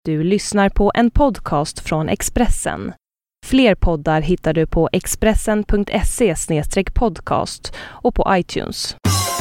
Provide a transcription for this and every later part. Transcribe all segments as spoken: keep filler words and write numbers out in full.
Du lyssnar på en podcast från Expressen. Fler poddar hittar du på expressen punkt se slash podcast och på iTunes.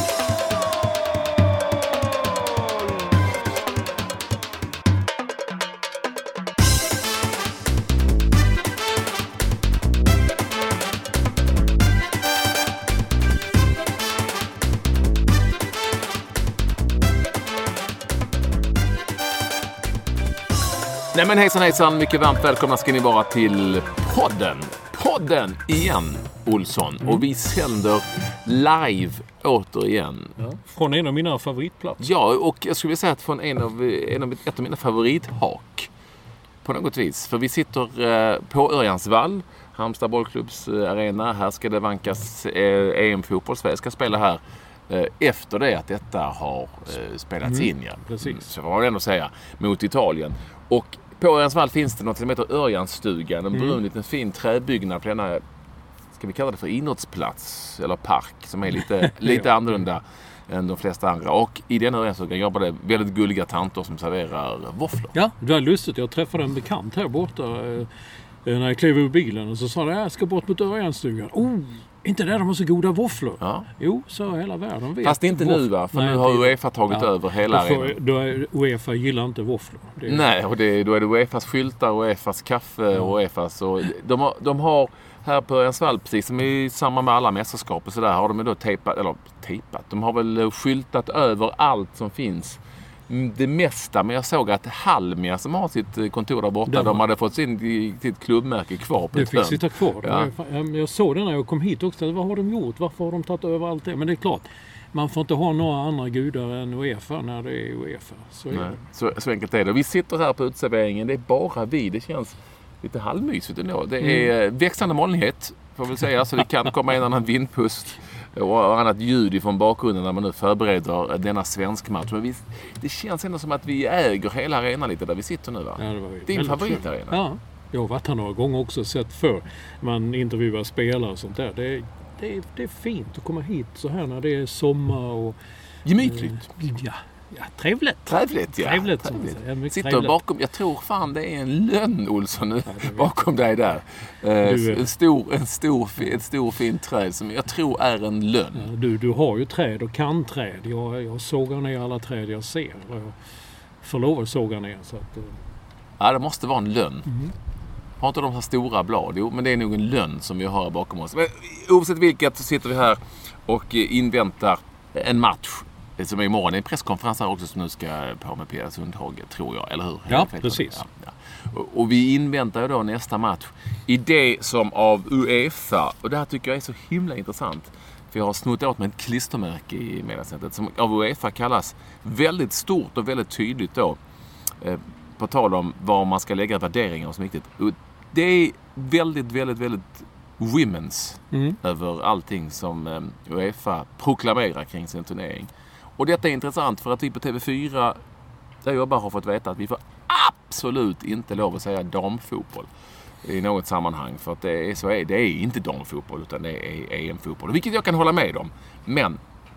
Nej men hejsan hejsan, mycket varmt välkomna ska ni vara till podden. Podden igen, Olsson. Mm. Och vi sänder live återigen. Ja, från en av mina favoritplatser. Ja, och jag skulle vilja säga att från en av, en av, ett av mina favorithak. På något vis. För vi sitter eh, på Örjansvall, Halmstad bollklubbs eh, arena. Här ska det vankas eh, E M-fotboll. Sverige ska spela här eh, efter det att detta har eh, spelats mm. in. Ja. Precis. Så får man ändå säga, mot Italien. Och på Örjansvall finns det något som heter Örjansstugan. En mm. brun liten fin träbyggnad på denna, ska vi kalla det för idrottsplats eller park, som är lite, lite annorlunda än de flesta andra. Och i den Örjansstugan jobbar det väldigt gulliga tanter som serverar våfflor. Ja, det var lustigt. Jag träffade en bekant här borta eh, när jag klev ur bilen och så sa jag, jag ska bort mot Örjansstugan. Oh, inte där de har så goda våfflor. Ja. Jo, så hela världen vet. Fast inte nu va? För Nej, nu har UEFA tagit ja, över hela arenan. Då är UEFA gillar inte våfflor. Det är... Nej, och det, då är det UEFAs skyltar, UEFAs kaffe ja. och UEFAs. Och de, har, de har här på Örjansvall, precis som i samma med alla mästerskap och sådär, har de då tejpat, eller tejpat, de har väl skyltat över allt som finns. Det mesta, men jag såg att Halmia som har sitt kontor där borta, var... de hade fått sin, sitt klubbmärke kvar på det fick sitta kvar. Ja. Jag, jag såg det när jag kom hit också. Vad har de gjort? Varför har de tagit över allt det? Men det är klart, man får inte ha några andra gudar än UEFA när det är UEFA. Så, är Nej, det. Så, så enkelt är det. Vi sitter här på utserveringen. Det är bara vi. Det känns lite halvmysigt ändå. Det är mm. växande molnighet, får vi säga. Så det kan komma en annan vindpust och annat ljud ifrån bakgrunden när man nu förbereder denna svensk match. Men vi, det känns ändå som att vi äger hela arenan lite där vi sitter nu va? Ja, det var din favoritarena. Ja, jag har varit här några gånger också, sett för man intervjuar spelare och sånt där. Det är, det är, det är fint att komma hit så här när det är sommar och... Gemytligt. Eh, ja. Ja, trevligt. Trevligt, ja. Trevligt, trevligt. Ja, sitter trevligt. Bakom, jag tror fan det är en lönn, Olsson, nu ja, bakom dig där. Du, en stor, en stor, ett stor fin träd som jag tror är en lönn. Ja, du, du har ju träd och kan träd. Jag, jag sågar ner alla träd jag ser. Jag får lov att såga ner. Så att, uh... Ja, det måste vara en lönn. Mm. Har inte de här stora blad? Jo, men det är nog en lönn som vi har bakom oss. Men oavsett vilket så sitter vi här och inväntar en match. Som är imorgon. Det är en presskonferens här också som nu ska på med Peder Sundhage, tror jag, eller hur? Ja, precis. Ja, ja. Och, och vi inväntar ju då nästa match i det som av UEFA, och det här tycker jag är så himla intressant, för jag har snott åt med ett klistermärke i meddelandet som av UEFA kallas väldigt stort och väldigt tydligt då, eh, på tal om var man ska lägga värderingar och så mycket. Det är väldigt, väldigt, väldigt women's mm. över allting som eh, UEFA proklamerar kring sin turnering. Och detta är intressant för att vi på T V fyra där jag bara har fått veta att vi får absolut inte lov att säga damfotboll i något sammanhang. För att det är, så är, det är inte damfotboll utan det är E M-fotboll. Vilket jag kan hålla med om. Men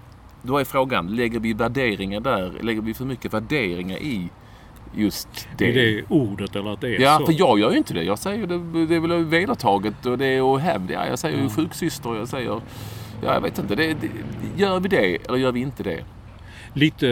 då är frågan, lägger vi värderingar där? Lägger vi för mycket värderingar i just det? I det ordet eller att det är ja, så? Ja, för jag gör ju inte det. Jag säger det, det är väl vedertaget och det är att hävda. Jag säger ju mm. sjuksyster, jag säger... Ja, jag vet inte. Det, det, gör vi det eller gör vi inte det? Lite,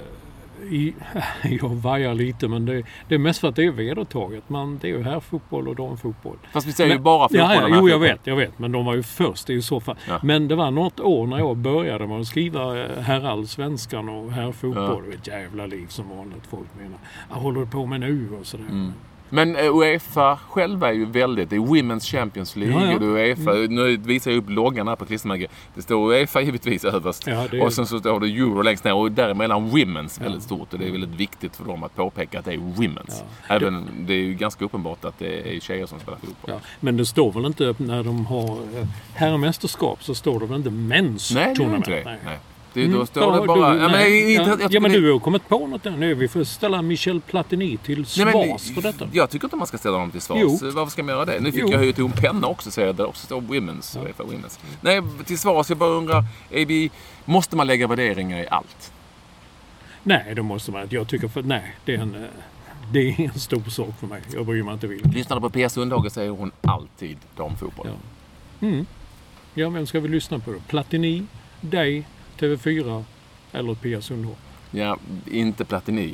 i, jag vajar lite men det, det är mest för att det är vedertaget. Man, det är ju här fotboll och damfotboll. Fast vi säger men, ju bara fotboll. Ja, ja, jo, fotboll. jag vet, jag vet. Men de var ju först i så fall. Ja. Men det var något år när jag började med att skriva herrallsvenskan och herrfotboll. Ja. Det var ett jävla liv som vanligt folk menar. Jag håller på med nu och sådär. Mm. Men UEFA själva är ju väldigt, det är Women's Champions League ja, ja. och UEFA, mm. nu visar jag upp loggan här på klistermärket. Det står UEFA givetvis överst ja, är... och sen så står det Euro längst ner och däremellan Women's ja. väldigt stort och det är väldigt viktigt för dem att påpeka att det är Women's. Ja. Även det... det är ju ganska uppenbart att det är tjejer som spelar fotboll. Ja. Men det står väl inte när de har herrmästerskap så står det väl inte mäns Nej, det är inte det. Nej. Nej. Det, då står mm, det bara... Du, ja, men, nej, jag, ja, jag, ja, men det... du har kommit på något där nu. Vi får ställa Michel Platini till svars nej, men, för detta. Jag tycker inte man ska ställa honom till svars. Jo. Varför ska man göra det? Nu fick jo. jag höja till en penna också, säger där också står Women's. Ja. UEFA Women's. Nej, till svars. Jag bara undrar, är vi, måste man lägga värderingar i allt? Nej, det måste man inte. Jag tycker för nej, det är en... det är en stor sak för mig. Jag bryr mig inte vill. Lyssnar på Pia Sundhage säger hon alltid damfotboll. Ja. Mm. Ja, vem ska vi lyssna på då? Platini, dig, T V fyra eller Pia Sundhage? Ja, inte Platini.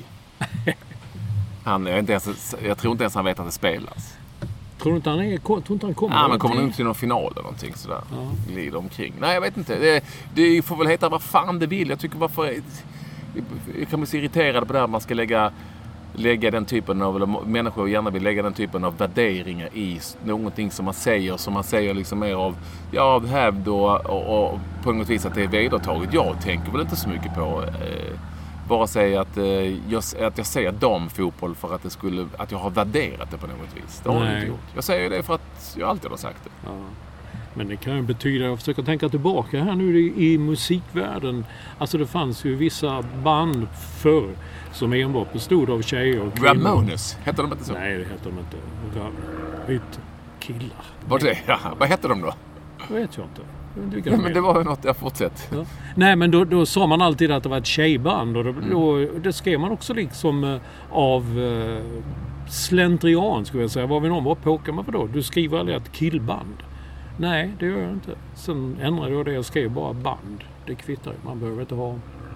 Han är inte ens, jag tror inte ens han vet att det spelas. Tror du inte han, är, tror inte han kommer? Ja, men kommer nog inte till någon final eller någonting sådär. Ja. Glider omkring. Nej, jag vet inte. Det, det får väl heta vad fan det vill. Jag tycker varför... Jag kan bli så irriterad på det här. Man ska lägga, lägga den typen av... Eller människor gärna vill lägga den typen av värderingar i någonting som man säger. Som man säger liksom mer av... Ja, av hävd och, och, och på något vis att det är vedertaget. Jag tänker väl inte så mycket på... Eh, bara säga att, eh, jag, att jag säger damfotboll för att, det skulle, att jag har värderat det på något vis. Det har jag inte gjort. Jag säger det för att jag alltid har sagt det. Ja. Men det kan ju betyda, jag försöker tänka tillbaka här nu i, i musikvärlden. Alltså det fanns ju vissa band förr som enbart bestod av tjejer och kvinnor. Ramones, hette de inte så? Nej, det hette de inte. Vitt killar. Vad det? Ja, vad hette de då? Det vet jag inte. Ja, men det var ju något jag fortsatt. Ja. Nej, men då, då sa man alltid att det var ett tjejband. Och då, mm. då, det skrev man också liksom uh, av uh, slentrian, skulle jag säga. Var vi någon var påkar man för då? Du skriver aldrig ett killband. Nej, det gör jag inte. Sen ändrade jag det. Jag skrev bara band. Det kvittar ju. Man behöver inte ha...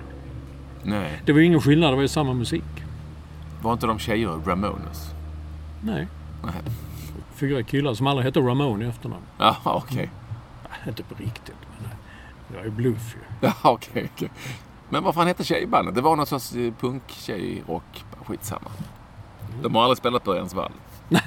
Nej. Det var ingen skillnad. Det var ju samma musik. Var inte de tjejer Ramones? Nej. Nej. Fyra killar som alla heter Ramone i efternamn. Ja, okej. Okay. Inte på riktigt, men jag är bluff ju. Ja, okej, okay, okej. Okay. Men vad fan heter tjejbandet? Det var någon sorts punk-tjej-rock. Skitsamma. De har aldrig spelat på Örjans vall.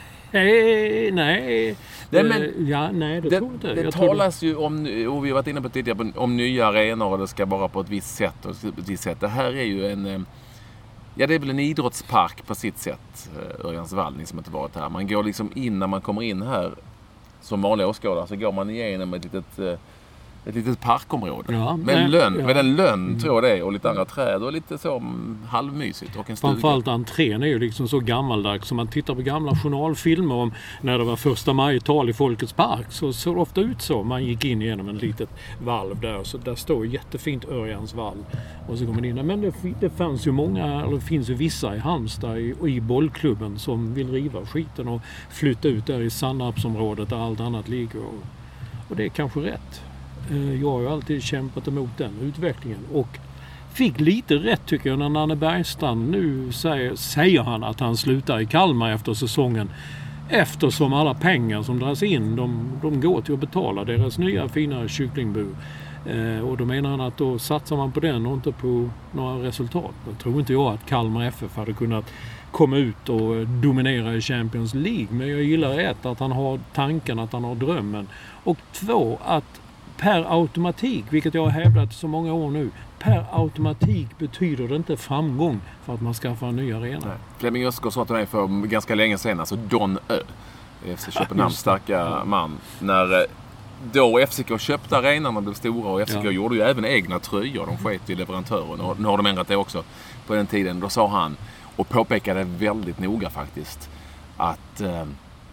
Nej, nej. Det, men, ja, nej, det, det tror inte. Det jag talas tror ju om, och vi har varit inne på tidigare, om nya arenor och det ska vara på ett visst sätt. Och ett visst sätt. Det här är ju en... Ja, det är väl en idrottspark på sitt sätt, Örjans vall, ni som inte varit här. Man går liksom in, när man kommer in här som vanliga åskådare, så går man igenom ett litet, ett litet parkområde. Ja, med, en lönn, ja. med en lönn, mm. tror jag det är, och lite andra träd och lite så halvmysigt. Och en stuga. Framförallt entrén är ju liksom så gammaldags. Som man tittar på gamla journalfilmer om när det var första majtal i Folkets park, så såg det ofta ut så. Man gick in genom en litet valv där, så där står jättefint Örjans vall. Och så kommer man in. Men det, det fanns ju många, eller det finns ju vissa i Halmstad i, i bollklubben som vill riva skiten och flytta ut där i Sannarpsområdet där allt annat ligger. Och, och det är kanske rätt. Jag har ju alltid kämpat emot den utvecklingen och fick lite rätt tycker jag när Nanne Bergstrand nu säger, säger han att han slutar i Kalmar efter säsongen, eftersom alla pengar som dras in de, de går till att betala deras nya fina kycklingbur. Eh, och då menar han att då satsar man på den och inte på några resultat. Då tror inte jag att Kalmar F F hade kunnat komma ut och dominera i Champions League, men jag gillar ett, att han har tanken, att han har drömmen, och två, att per automatik, vilket jag har hävdat så många år nu, per automatik betyder det inte framgång för att man skaffar en ny arena. Nej. Flemming Östgård sa till mig för ganska länge sedan, alltså Don Ö, F C Köpenhamns starka man, när då F C K köpte arenan och blev stora, och F C K ja. gjorde ju även egna tröjor, de sket i leverantören, och nu har de ändrat det också på den tiden. Då sa han, och påpekade väldigt noga faktiskt, att eh,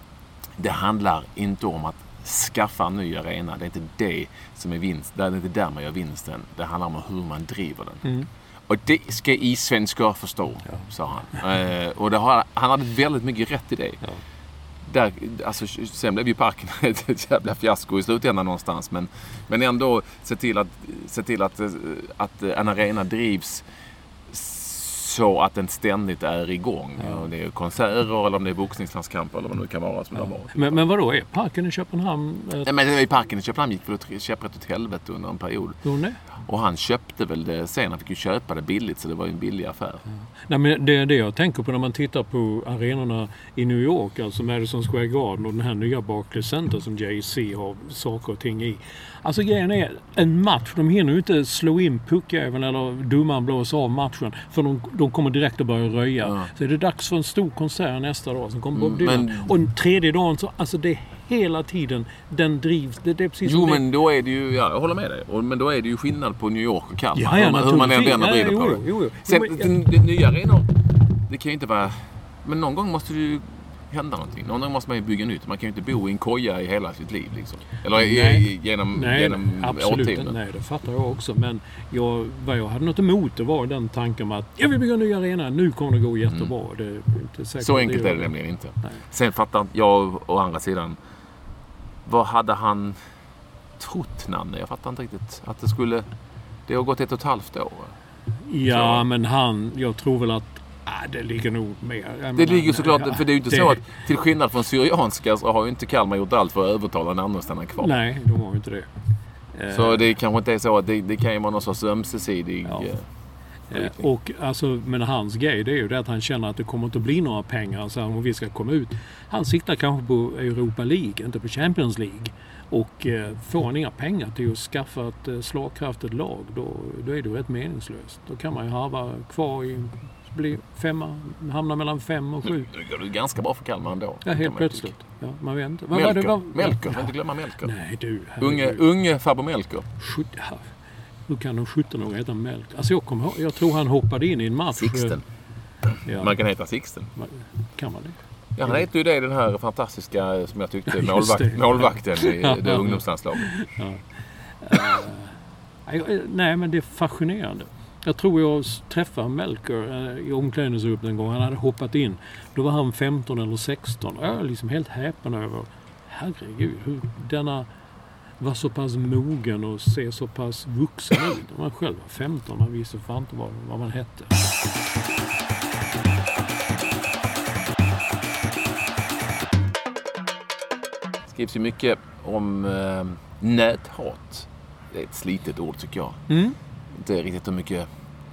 det handlar inte om att skaffa en ny arena. Det är inte det som är vinst. Det är inte där man gör vinsten. Det handlar om hur man driver den. Mm. Och det ska isvenskar förstå, ja. sa han. Eh, och det har, han hade väldigt mycket rätt i det. Ja. Där, alltså, sen blev ju parken ett jävla fiasko i slutändan någonstans. Men, men ändå se till, att, se till att, att en arena drivs så att den ständigt är igång. Ja. Om det är konserter eller om det är boxningslandskamper eller vad det kan vara. Som ja. det var. Men, men vadå, är parken i Köpenhamn? Ett... Ja, men i parken i Köpenhamn gick väl ett käpprätt åt helvete under en period. Jo, nej. Och han köpte väl det sen. Han fick ju köpa det billigt, så det var ju en billig affär. Ja. Nej, men det är det jag tänker på när man tittar på arenorna i New York, alltså Madison Square Garden och den här nya Barclays Center som Jay-Z har saker och ting i. Alltså grejen är, en match, de hinner ju inte slå in puckjäveln eller domaren blåsa av matchen, för de, de kommer direkt att börja röja. Ja. Så är det dags för en stor konsert nästa dag som kommer Bob Dylan. Men... Och en tredje dagen, så alltså det är hela tiden den drivs. Det, det är precis jo, som men det... då är det ju, ja, jag håller med dig. Och, men då är det ju skillnad på New York och Kalmar. Ja, ja, hur, man, hur man än vänder och vrider på det. Jo, jo. Sen, Jo, men, den, den nya arenor, det kan ju inte vara... Men någon gång måste du hända någonting. Någon gång måste man ju bygga nytt. Man kan ju inte bo i en koja i hela sitt liv. Liksom. Eller nej, i, genom, nej, genom absolut årtionden. Nej, det fattar jag också. Men jag, vad jag hade något emot det var den tanken om att jag vill bygga en ny arena. Nu kommer det gå jättebra. Mm. Det är inte säkert så enkelt det är det nämligen inte. Nej. Sen fattar jag å andra sidan, vad hade han trott, Nanne? Jag fattar inte riktigt att det skulle... Det har gått ett och ett halvt år. Ja, så. Men han... Jag tror väl att äh, det ligger nog mer. Jag det menar, ligger såklart... ja, för det är ju inte det... så att till skillnad från Syrianska så har ju inte Kalmar gjort allt för att övertala Nanne att stanna kvar. Nej, de har ju inte det. Så det kanske inte är så att det, det kan ju vara någon sorts ömsesidig... Ja. Eh, och alltså, men hans grej det är ju det att han känner att det kommer inte att bli några pengar alltså, om vi ska komma ut. Han siktar kanske på Europa League, inte på Champions League. Och eh, får han inga pengar till att skaffa ett eh, slagkraftigt lag, då, då är det rätt meningslöst. Då kan man ju harva kvar i, bli femma, hamna mellan fem och sju. Nu går det ganska bra för Kalmar ändå. Ja, helt plötsligt. Ja, man vet inte. Melker, var det, var... Melker, får inte glömma Melker. Nej, du. Unge, unge Fabio Melker. Ja, hur kan de sjutton-åringar heta Melker? Alltså jag, kom, jag tror han hoppade in i en match. Sixten. Ja. Man kan heta Sixten. Kan man det? Ja, han heter ju det, den här fantastiska, som jag tyckte, målvakt, målvakten i ja, det ungdomslandslaget. Ja. Uh, nej, men det är fascinerande. Jag tror jag träffade Melker uh, i omklädningsrummet en gång. Han hade hoppat in. Då var han femton eller sexton. Jag är liksom helt häpen över, herregud, hur denna var så pass mogen och ser så pass vuxen ut. Man själv var femton, man visste fan inte vad, vad man hette. Det skrivs ju mycket om eh, näthat. Det är ett slitet ord tycker jag. Mm. Inte riktigt hur mycket...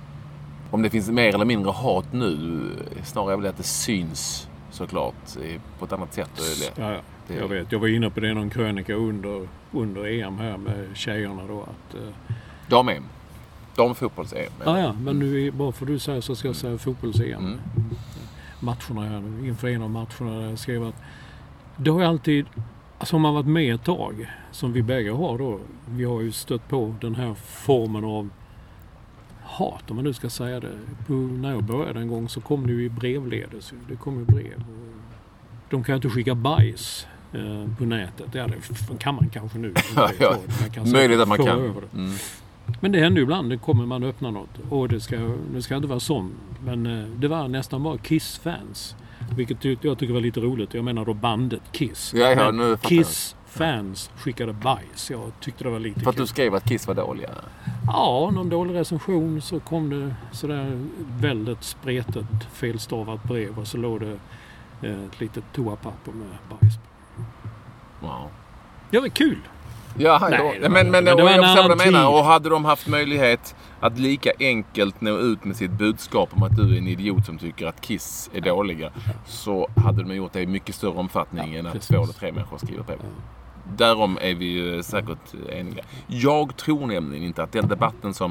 Om det finns mer eller mindre hat nu, snarare väl att det syns såklart på ett annat sätt. Ja, ja. Det... Jag vet, jag var inne på det någon krönika under, under E M här med tjejerna då. Att, eh... Dam-E M. Damfotbolls-E M. Ja, ja, men nu bara för du säger så ska jag säga fotbolls-E M. Mm. Matcherna här, inför en av matcherna där jag skrev att det har ju alltid, alltså om man varit med ett tag, som vi bägge har då, vi har ju stött på den här formen av hat, om man nu ska säga det. På, när jag började en gång så kom det ju i brevledes. Det kom ju brev. Och de kan ju inte skicka bajs eh, på nätet. Ja, det kan man kanske nu. Ja, ja. Man kan möjligt att man kan. Över det. Mm. Men det händer ju ibland. Det kommer man öppna något. Och det ska, det ska inte vara sånt. Men eh, det var nästan bara Kiss-fans. Vilket jag tycker var lite roligt. Jag menar då bandet Kiss. Ja, ja, nu Kiss-fans skickade bajs. Jag tyckte det var lite för att kul. Du skrev att Kiss var dåliga? Ja, någon dålig recension så kom det sådär väldigt spretet felstavat brev och så låg det ett litet toapapper med bajs. Wow. Det var kul. Ja, Nej, men, men, men det var jag förstår vad du menar. Och hade de haft möjlighet att lika enkelt nå ut med sitt budskap om att du är en idiot som tycker att Kiss är dåliga, så hade de gjort det i mycket större omfattning ja, än att precis. två eller tre människor skriver på. Ja. Därom är vi ju säkert eniga. Jag tror nämligen inte att den debatten som,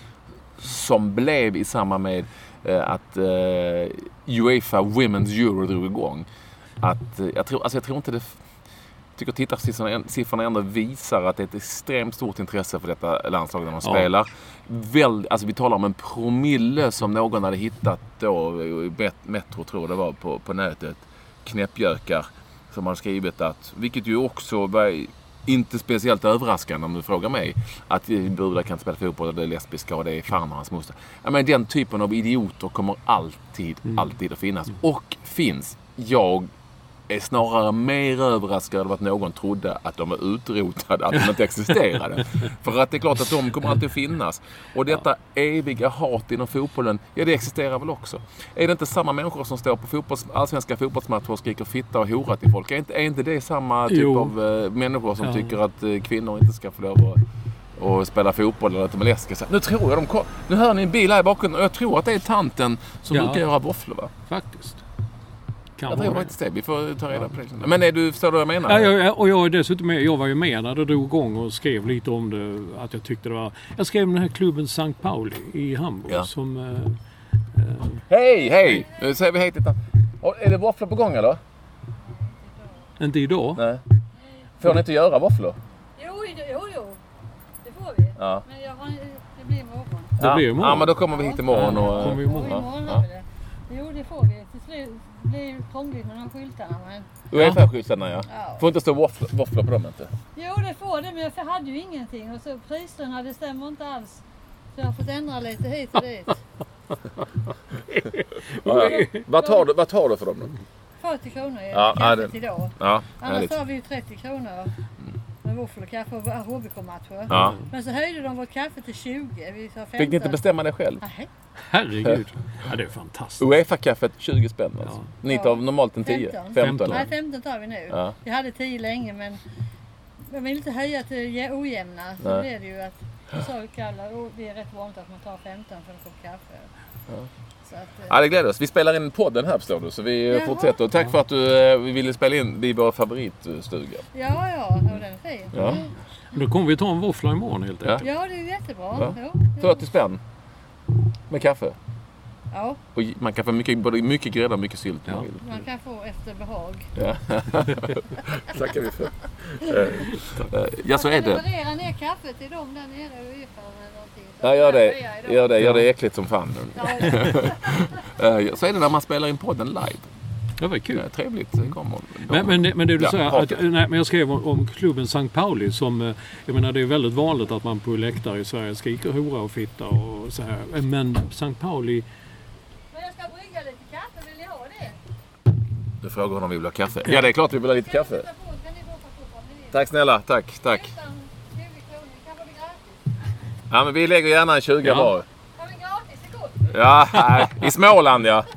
som blev i samband med eh, att eh, UEFA Women's Euro drog igång, att eh, jag, tror, alltså jag tror inte det... Jag tycker tittarsiffrorna ändå visar att det är ett extremt stort intresse för detta landslag när de ja. spelar. Väl, alltså vi talar om en promille som någon hade hittat då i Metro, tror jag det var, på, på nätet. Knäppjökar som har skrivit att, vilket ju också var inte speciellt överraskande om du frågar mig, att brudar kan spela fotboll och det är lesbiska och det är fan och hans moster. Ja, men den typen av idioter kommer alltid, mm. alltid att finnas. Mm. Och finns. Jag är snarare mer överraskad av att någon trodde att de är utrotade, att de inte existerade. För att det är klart att de kommer alltid att finnas. Och detta eviga hat inom fotbollen, ja det existerar väl också. Är det inte samma människor som står på fotbolls, allsvenska fotbollsmatcher och skriker fitta och hora till folk? Är inte, är inte det samma typ jo. av uh, människor som ja. tycker att uh, kvinnor inte ska få lov att och spela fotboll eller att de är läskiga? Nu tror jag de kom, nu hör ni en bil här i bakgrunden och jag tror att det är tanten som ja. brukar göra våfflor, va? Faktiskt. Kan jag tror faktiskt det. Vi får ta reda på det. Men är du, förstår du vad jag menar? Ja, jag, och jag, dessutom, jag var ju med när det drog igång och skrev lite om det. Att jag tyckte det var... Jag skrev om den här klubben Sankt Pauli i Hamburg. Ja. Som... Äh, äh, hej, hej! Nu säger vi hej till... Är det våfflor på gång eller? Inte idag. Nej. Får ni inte göra våfflor? Jo, jo, jo. Det får vi. Ja. Men jag har, det blir imorgon. Det ja. blir imorgon. Ja, men då kommer vi hit imorgon. Och, kommer vi imorgon. Ja. Ja. Jo, det får vi. Till slut, blir ju krångligt med de skyltarna. Men... UEFA-skyltarna, ja. Ja. Får inte stå våfflor, våfflor på dem inte? Jo, det får det, men jag hade ju ingenting. Och så priserna, det stämmer inte alls. Så jag har fått ändra lite hit och dit. Ja, ja. Vad, tar du, vad tar du för dem då? fyrtio kronor i Ja, kaffet det... idag. Ja, Annars har vi ju trettio kronor med våfflor och kaffe och H B K-matcher. Ja. Men så höjde de vårt kaffe till tjugo. Vi sa femton. Fick ni inte bestämma det själv? Nej. Herregud. Ja, det är fantastiskt. UEFA-kaffet tjugo spänn alltså. Ja. Ni tar normalt en tio? femton. femton. Nej, femton tar vi nu. Ja. Vi hade tio länge, men jag vill inte höja till ojämna. Så Nej. blev det ju att jag sa ju Kalle, och det är rätt vanligt att man tar femton för en kopp kaffe. Ja. Så att, eh, Ja, det gläder oss. Vi spelar in podden här, förstår du. Så vi Jaha. fortsätter. Och tack för att du eh, ville spela in vid vår favoritstuga. ja, ja, och den är fin. Ja. Mm. Då kommer vi ta en våffla imorgon helt Ja. enkelt. Ja, det är ju jättebra. Ja. Jo, jo. fyrtio spänn. Med kaffe. Ja, Och man kan få mycket, både mycket grädde och mycket sylt. Ja. man kan få efter behag. Ja. Tackar vi för. Eh, eh, Ja, så är Jag det. kan leverera ner kaffet till dem där nere och ungefär eller någonting. Så Ja, gör det. levererar jag idag. Gör det. Gör det äckligt som fan. Ja, Eh, Så är det när man spelar in podden live. Det var kul. Det är trevligt. Det kommer Men, men, det- men det du Ja, säger, ha att, det. nej, men jag skrev om, om klubben Sankt Pauli som, eh, jag menar det är väldigt vanligt att man på läktare i Sverige skriker hora och fitta och så här. Men Sankt Pauli, men jag ska brygga lite kaffe, vill ni ha det? Du frågar honom om vi vill ha kaffe. Ja, det är klart vi vill ha lite kaffe. Kan ni gå på om ni vill? Tack snälla. Tack, tack. Nästan tjugo kronor, det kan vara gratis. Ja, men vi lägger gärna en tjugo Ja. var. Ja, men gratis är gott. Ja, nej, i Småland ja.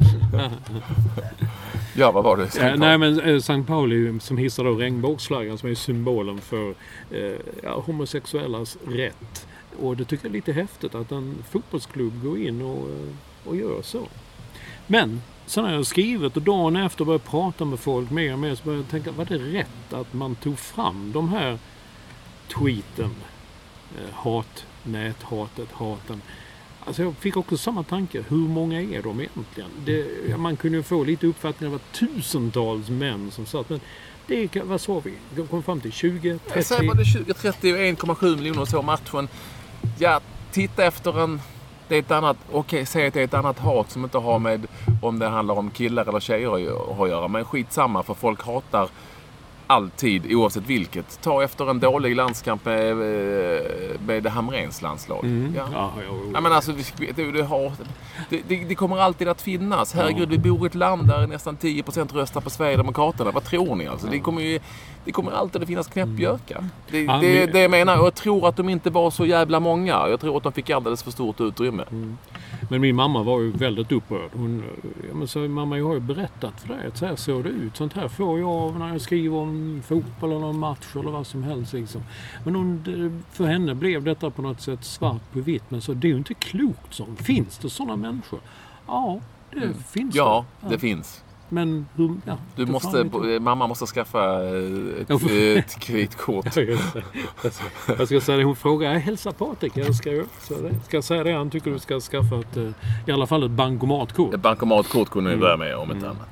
Ja, vad var det? eh, nej men eh, Sankt Pauli som hissar då regnbågsflaggan som är symbolen för eh, ja, homosexuellas rätt. Och det tycker jag är lite häftigt att en fotbollsklubb går in och, eh, och gör så. Men sen har jag skrivit och dagen efter började jag prata med folk mer och mer så började jag tänka, var det rätt att man tog fram de här tweeten? Eh, hat, näthatet, haten. Alltså jag fick också samma tanke. Hur många är de egentligen? Det, ja, man kunde ju få lite uppfattning av att tusentals män som satt. Men det är, vad sa vi? De kom fram till tjugo, Jag säger trettio. bara det tjugo, trettio och en komma sju miljoner så matchen. Ja, titta efter en... Det är ett annat... Okej, säg att det är ett annat hat som inte har med om det handlar om killar eller tjejer att göra. Men skitsamma, för folk hatar alltid, oavsett vilket. Ta efter en dålig landskamp med, med det Hamrens landslag. Mm. Ja. Ja, ja, ja. Ja, men alltså, det, det, har, det, det, det kommer alltid att finnas. Herregud, vi bor i ett land där nästan tio procent röstar på Sverigedemokraterna. Vad tror ni? Alltså, det, kommer ju, det kommer alltid att finnas knäppbjörkar. Det, Ja, det, men- det jag menar. Och jag tror att de inte var så jävla många. Jag tror att de fick alldeles för stort utrymme. Mm. Men min mamma var ju väldigt upprörd. Hon, ja, men så, mamma, jag har ju berättat för dig att så här såg det ut. Sånt här får jag av när jag skriver om fotboll eller en match eller vad som helst. Liksom. Men hon, för henne blev detta på något sätt svart på vitt. Men så det är ju inte klokt. Så. Finns det sådana människor? Ja, det finns Ja, det. det finns. Men hur... Ja, Du det måste, fan inte. mamma måste skaffa ett, Jag får- ett kreditkort. Ja, just det. Jag ska säga det, hon frågar, jag hälsar Patrik, jag ska, så det. ska jag säga det, han tycker du ska skaffa ett, eh, i alla fall ett bankomatkort. Ett bankomatkort kunde vi börja med om inte annat.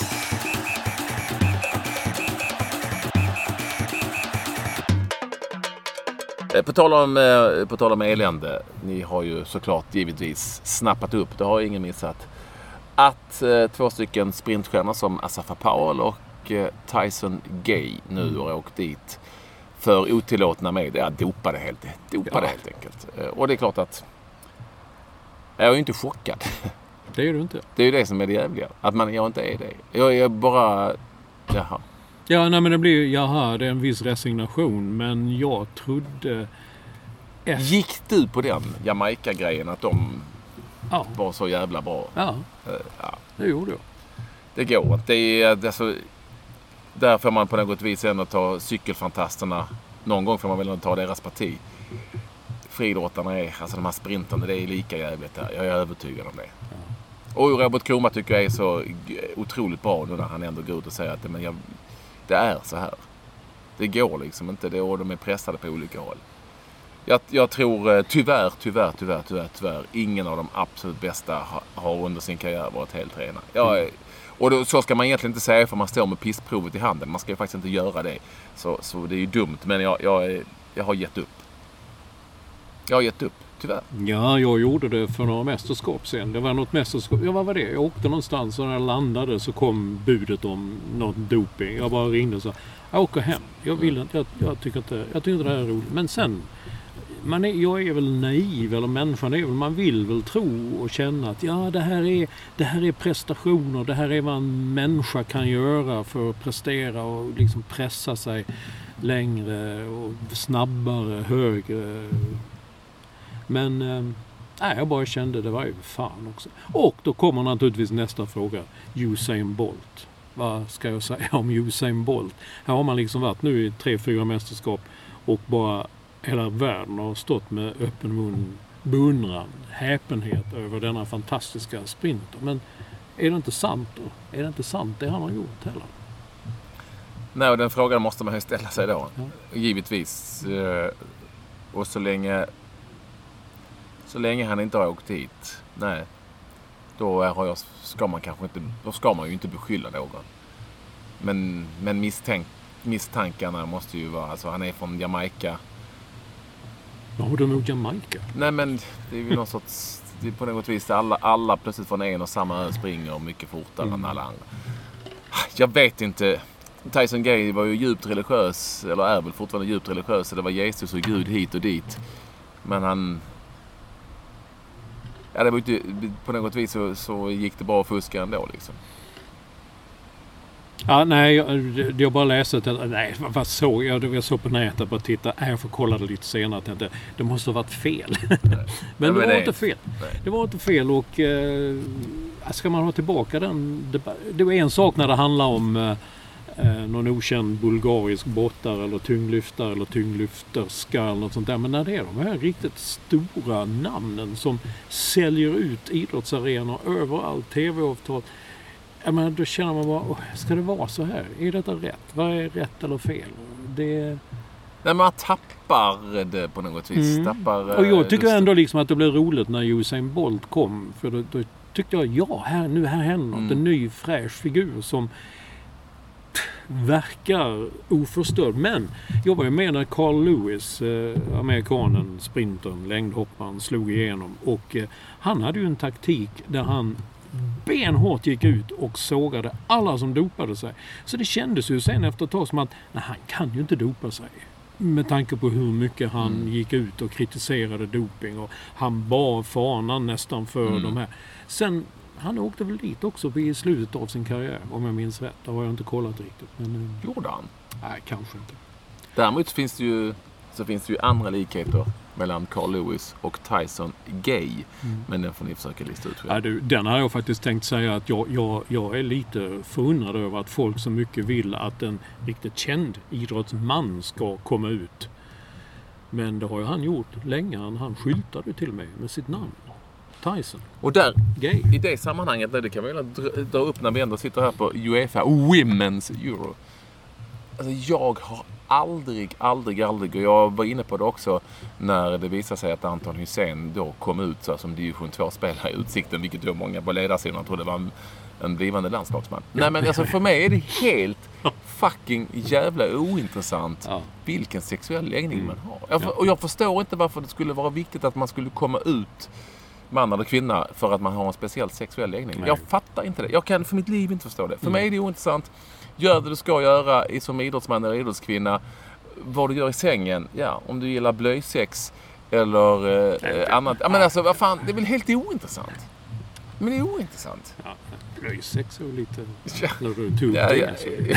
Eh, På tal, om, eh, på tal om elände, ni har ju såklart givetvis snappat upp, det har ingen missat, att eh, två stycken sprintstjärnor som Asafa Powell och eh, Tyson Gay nu har åkt dit för otillåtna med, ja, dopade helt, dopade Ja. helt enkelt. Eh, och det är klart att jag är ju inte chockad. Det är du inte. Det är ju det som är det jävliga, att man, jag inte är det. Jag är bara, jaha. Ja, nej, men det blir, jaha, det är en viss resignation, men jag trodde... Efter, Gick du på den Jamaica-grejen att de ja, var så jävla bra? ja, Eh, Ja, det gjorde jag. det går inte. Det är, det är så, där får man på något vis ändå ta cykelfantasterna. Någon gång får man väl ändå ta deras parti. Friidrottarna är, alltså de här sprintarna, det är lika jävligt där. Jag är övertygad om det. Och Robert Kroma tycker jag är så otroligt bra nu när han ändå går ut och säger att men jag, det är så här. Det går liksom inte. Det, och de är pressade på olika håll. Jag, jag tror tyvärr, tyvärr, tyvärr, tyvärr, tyvärr ingen av de absolut bästa har, har under sin karriär varit helt rena. Jag är, och då, så ska man egentligen inte säga för man står med pissprovet i handen. Man ska ju faktiskt inte göra det. Så, så det är ju dumt. Men jag, jag, är, jag har gett upp. Jag har gett upp. tyvärr. Ja, jag gjorde det för några mästerskap sen. Det var något mästerskap. Ja, vad var det? Jag åkte någonstans och när jag landade så kom budet om något doping. Jag bara ringde och sa, jag åker hem. Jag vill inte, jag, jag tycker inte, jag tycker inte det här är roligt. Men sen, man är, jag är väl naiv, eller människan är väl, man vill väl tro och känna att ja, det här är, det här är prestationer, det här är vad en människa kan göra för att prestera och liksom pressa sig längre och snabbare, högre. Men äh, jag bara kände det var ju fan också. Och då kommer naturligtvis nästa fråga. Usain Bolt. Vad ska jag säga om Usain Bolt? Här har man liksom varit nu i tre, fyra mästerskap och bara hela världen har stått med öppen mun, beundran, häpenhet över denna fantastiska sprinter. Men är det inte sant då? Är det inte sant det han har gjort heller? Nej, och den frågan måste man ju ställa sig då. Ja. Givetvis. Och så länge så länge han inte har åkt hit, nej, då har jag, ska man kanske inte, då ska man ju inte beskylla någon. Men, men misstänk, misstankarna måste ju vara, alltså han är från Jamaica. Vad har du emot Jamaica? Nej, men det är ju någon sorts, det är på något vis alla, alla plötsligt från en och samma springer mycket fortare mm. än alla andra. Jag vet inte. Tyson Gay var ju djupt religiös, eller är väl fortfarande djupt religiös, så det var Jesus och Gud hit och dit. Men han, ja, det var inte, på något vis så, så gick det bra att fuska ändå liksom. Ja, nej, jag, jag bara läste att, nej, vad såg jag? Jag såg på nätet och titta, jag får kolla det lite senare, att det, det måste ha varit fel. men, nej, men det var nej. inte fel. Nej. Det var inte fel och eh, ska man ha tillbaka den, det, det var en sak när det handlar om eh, någon okänd bulgarisk brottare eller tyngdlyftare eller tyngdlyfterska eller något sånt där. Men när det är de här riktigt stora namnen som säljer ut idrottsarenor överallt, tv-avtal. Ja, men då känner man bara, ska det vara så här? Är detta rätt? Vad är rätt eller fel? Det... Nej, man tappar det på något vis. Mm. Tappar, och jag tycker just... ändå liksom att det blev roligt när Usain Bolt kom. För då, då tyckte jag, ja, här, nu här händer något. Mm. En ny fräsch figur som verkar oförstörd. Men jag var ju med när Carl Lewis, eh, amerikanen, sprintern, längdhopparen, slog igenom. Och eh, han hade ju en taktik där han benhårt gick ut och sågade alla som dopade sig. Så det kändes ju sen efter ett tag som att nej, han kan ju inte dopa sig. Med tanke på hur mycket han mm. gick ut och kritiserade doping och han bar fanan nästan för mm. de här. Sen, han åkte väl dit också i slutet av sin karriär, om jag minns rätt. Det har jag inte kollat riktigt. Men, gjorde han? Nej, kanske inte. Däremot finns det ju, så finns det ju andra likheter mellan Carl Lewis och Tyson Gay. Mm. Men den får ni försöka lista ut. Ja, du, den har jag faktiskt tänkt säga att jag, jag, jag är lite förundrad över att folk så mycket vill att en riktigt känd idrottsman ska komma ut. Men det har ju han gjort länge. Han skyltade till mig med sitt namn. Tyson. Och där, Gay. I det sammanhanget, det kan vi dra upp när vi ändå sitter här på UEFA Women's Euro. Alltså jag har aldrig, aldrig, aldrig, och jag var inne på det också när det visade sig att Anton Hussein då kom ut så som division två-spelare i Utsikten, vilket då många på ledarsidan trodde var en, en blivande landslagsman. Nej, men alltså för mig är det helt fucking jävla ointressant ja. vilken sexuell läggning mm. man har. Jag, ja. Och jag förstår inte varför det skulle vara viktigt att man skulle komma ut man eller kvinna för att man har en speciell sexuell läggning. Nej. Jag fattar inte det. Jag kan för mitt liv inte förstå det. För mm. mig är det ointressant. Gör det du ska göra som idrottsman eller idrottskvinna. Vad du gör i sängen. Ja, om du gillar blöjsex eller eh, annat. Ja, men alltså, vad fan, det är väl helt ointressant. Men det är ointressant. Ja, blöjsex är lite... Ja. Ja, ja, ja.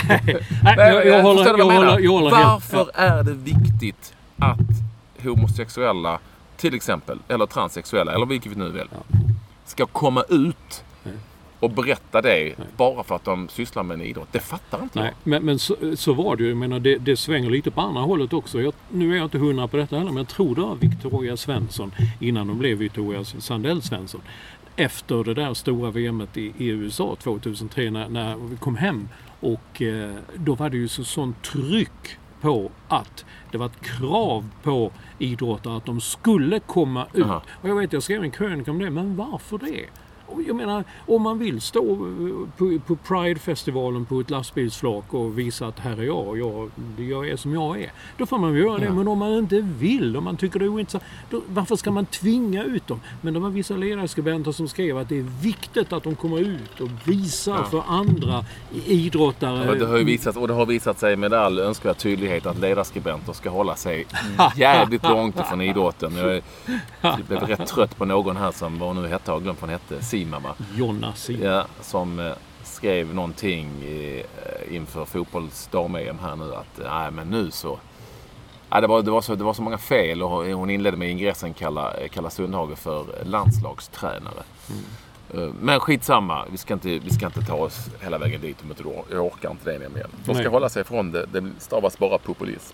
Nej, jag, jag, håller, jag, håller, jag håller Varför ja. är det viktigt att homosexuella, till exempel, eller transsexuella, eller vilket vi nu vill, ja. ska komma ut och berätta det Nej. bara för att de sysslar med en idrott? Det fattar inte Nej, jag. Men, men så, så var det ju. Jag menar, det, det svänger lite på andra hållet också. Jag, nu är jag inte hundra på detta heller, men jag tror det var Victoria Svensson, innan de blev Victoria Sandell Svensson, efter det där stora V M:et i, i U S A tjugohundratre när, när vi kom hem. Och eh, då var det ju så sånt tryck på att det var ett krav på idrottare att de skulle komma ut. Aha. Och jag vet, jag skrev en krönika om det, men varför det? Och jag menar, om man vill stå på, på Pride-festivalen på ett lastbilsflak och visa att här är jag, jag, jag är som jag är. Då får man göra det. Ja. Men om man inte vill, om man tycker det är ointressant, då, varför ska man tvinga ut dem? Men det var vissa ledarskribenter som skrev att det är viktigt att de kommer ut och visar ja. för andra idrottare. Ja, det har ju visat, och det har visat sig med all önskvärd tydlighet att ledarskribenter ska hålla sig jävligt långt ifrån idrotten. Jag, jag blev rätt trött på någon här som var nu hette, och glömt vad han hette, Sima, va? Jonna Sima. Ja, som eh, skrev någonting i, eh, inför fotbolls-dam-E M här nu att nej, men nu så nej, det, var, det, var så det var så många fel, och hon inledde med ingressen kalla, kalla Sundhage för landslagstränare. Mm. Men skitsamma, vi ska, inte, vi ska inte ta oss hela vägen dit om inte då. Jag orkar inte det mer. De ska Nej. hålla sig ifrån det. Det stavas bara populism.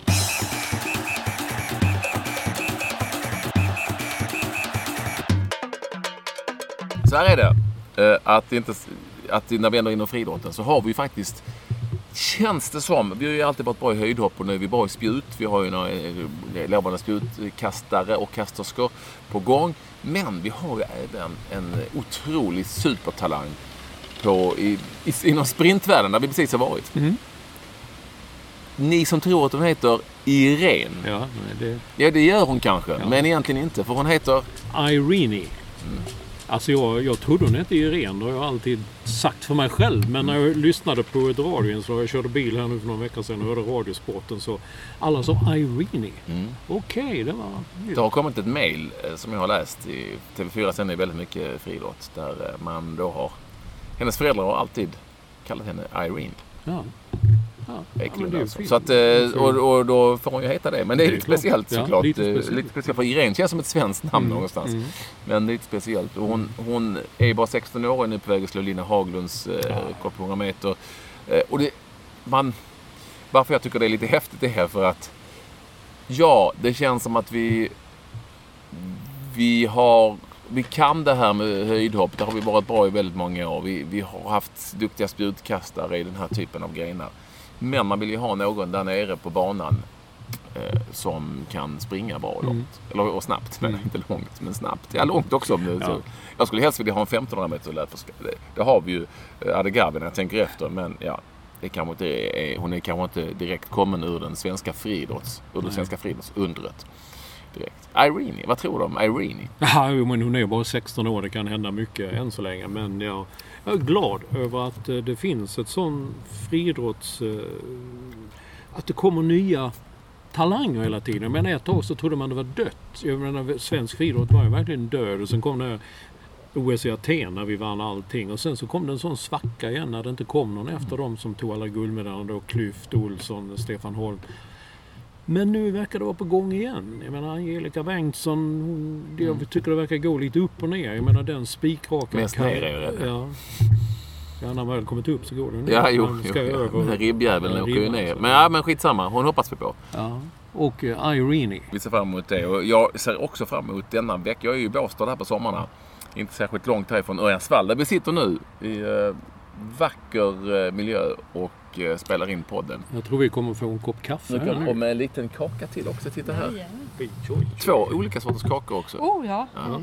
Så här är det. Att, inte, att när vi ändå är inom friidrotten så har vi ju faktiskt, känns det som, vi har ju alltid varit bra i höjdhopp och nu är vi bra i spjut. Vi har ju några lärbarna spjutkastare och kasterskor på gång. Men vi har ju även en otrolig supertalang på, i, i, inom sprintvärlden där vi precis har varit. Mm. Ni som tror att hon heter Irene. Ja, det... ja, det gör hon kanske. Ja. Men egentligen inte, för hon heter... Irene. Mm. Alltså jag, jag trodde hon hette Irene, det har jag alltid sagt för mig själv. Men när jag lyssnade på ett radion, så jag körde bil här nu för några veckor sedan och hörde radiosporten, så alla sa Irene. Mm. Okej, okay, det var... Det har kommit ett mejl som jag har läst i T V fyra, sen är väldigt mycket friidrott, där man då har... Hennes föräldrar har alltid kallat henne Irene. Ja. Ja, ja, alltså. Så att, och, och då får hon ju heta det. Men det är, det är lite klart. speciellt såklart. Ja, lite, speciellt. lite speciellt. För Irene känns som ett svenskt namn mm. någonstans. Mm. Men det är lite speciellt. Och hon, hon är bara sexton år och nu på väg att slå Lina Haglunds eh, ja. kort på hundra meter. Eh, och det, man, varför jag tycker det är lite häftigt det här, för att ja, det känns som att vi vi har vi kan det här med höjdhopp. Det har vi varit bra i väldigt många år. Vi, vi har haft duktiga spjutkastare i den här typen av grenar. Men man vill ju ha någon där nere på banan eh, som kan springa bra och långt. Mm. Eller och snabbt, men inte långt, men snabbt. Ja, långt också. Ja. Så, jag skulle helst vilja ha en femtonhundra meter löpare. Det, det har vi ju, eh, Adegawi när jag tänker efter. Men ja, det kanske inte är, hon är kanske inte direkt kommen ur den svenska friidrotts, ur det svenska friidrottsundret. Direkt. Irene, vad tror du om Irene? Ja, men hon är bara sexton år, det kan hända mycket än så länge. Men jag, jag är glad över att det finns ett sån friidrotts... att det kommer nya talanger hela tiden. Jag menar, ett tag så trodde man det var dött. Jag menar, svensk friidrott var ju verkligen död. Och sen kom det O S i Aten när vi vann allting. Och sen så kom det en sån svacka igen när det inte kom någon efter dem som tog alla guldmedaljer. Då Klyft, Olsson, Stefan Holm. Men nu verkar det vara på gång igen. Jag menar, Angelica Bengtsson, hon, jag mm. tycker det verkar gå lite upp och ner. Jag menar, den spikraka... Mest ner är det. Ja. Ja, när man väl kommit upp så går det ner. Ja, jo. jo, jo. Den här ribbjäveln åker ju ner. Men, ja, men skitsamma, hon hoppas vi på. Ja. Och uh, Irene. Vi ser fram emot det. Och jag ser också fram emot denna vecka. Jag är ju i Båstad här på sommarna. Inte särskilt långt härifrån Örjansvall. Där vi sitter nu i uh, vacker uh, miljö och uh, spelar in podden. Jag tror vi kommer få en kopp kaffe. Kan, och med en liten kaka till också. Titta här. Två olika sorters kakor också. Oh ja. ja.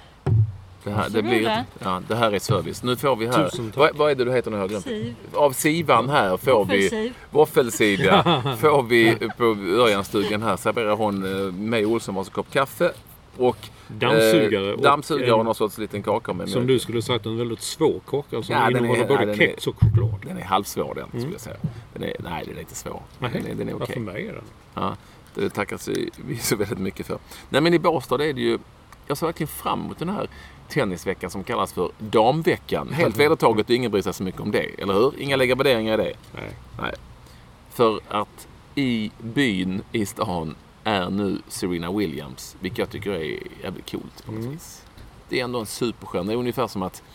Det här, det, blir, ja, det här är service. Nu får vi här. Vad, vad är det du heter nu? Här? Siv. Av Sivan här får vi våffelsiv. Ja. Får vi på Örjanstugan här serverar hon mig och Olsson varsin kopp kaffe och dammsugare eh, dammsugare och någon sorts liten kaka med som mjölk. Du skulle sagt en väldigt svår kaka som ja, innehåller är, både ja, kex och choklad. Den är halvsvår den mm. skulle jag säga. Den är, nej, den är inte svår. Nej, den är, den är okej. För mig är den. Ja, det tackar vi så väldigt mycket för. Nej, men i Båstad är det ju, jag ser verkligen fram emot den här tennisveckan som kallas för damveckan. Helt vedertaget och ingen bryr sig så mycket om det, eller hur? Inga lägga värderingar i det. Nej. Nej. För att i byn, i stan, är nu Serena Williams, vilket jag tycker är jävligt coolt på något mm. vis. Det är ändå en superstjärna. Det är ungefär som att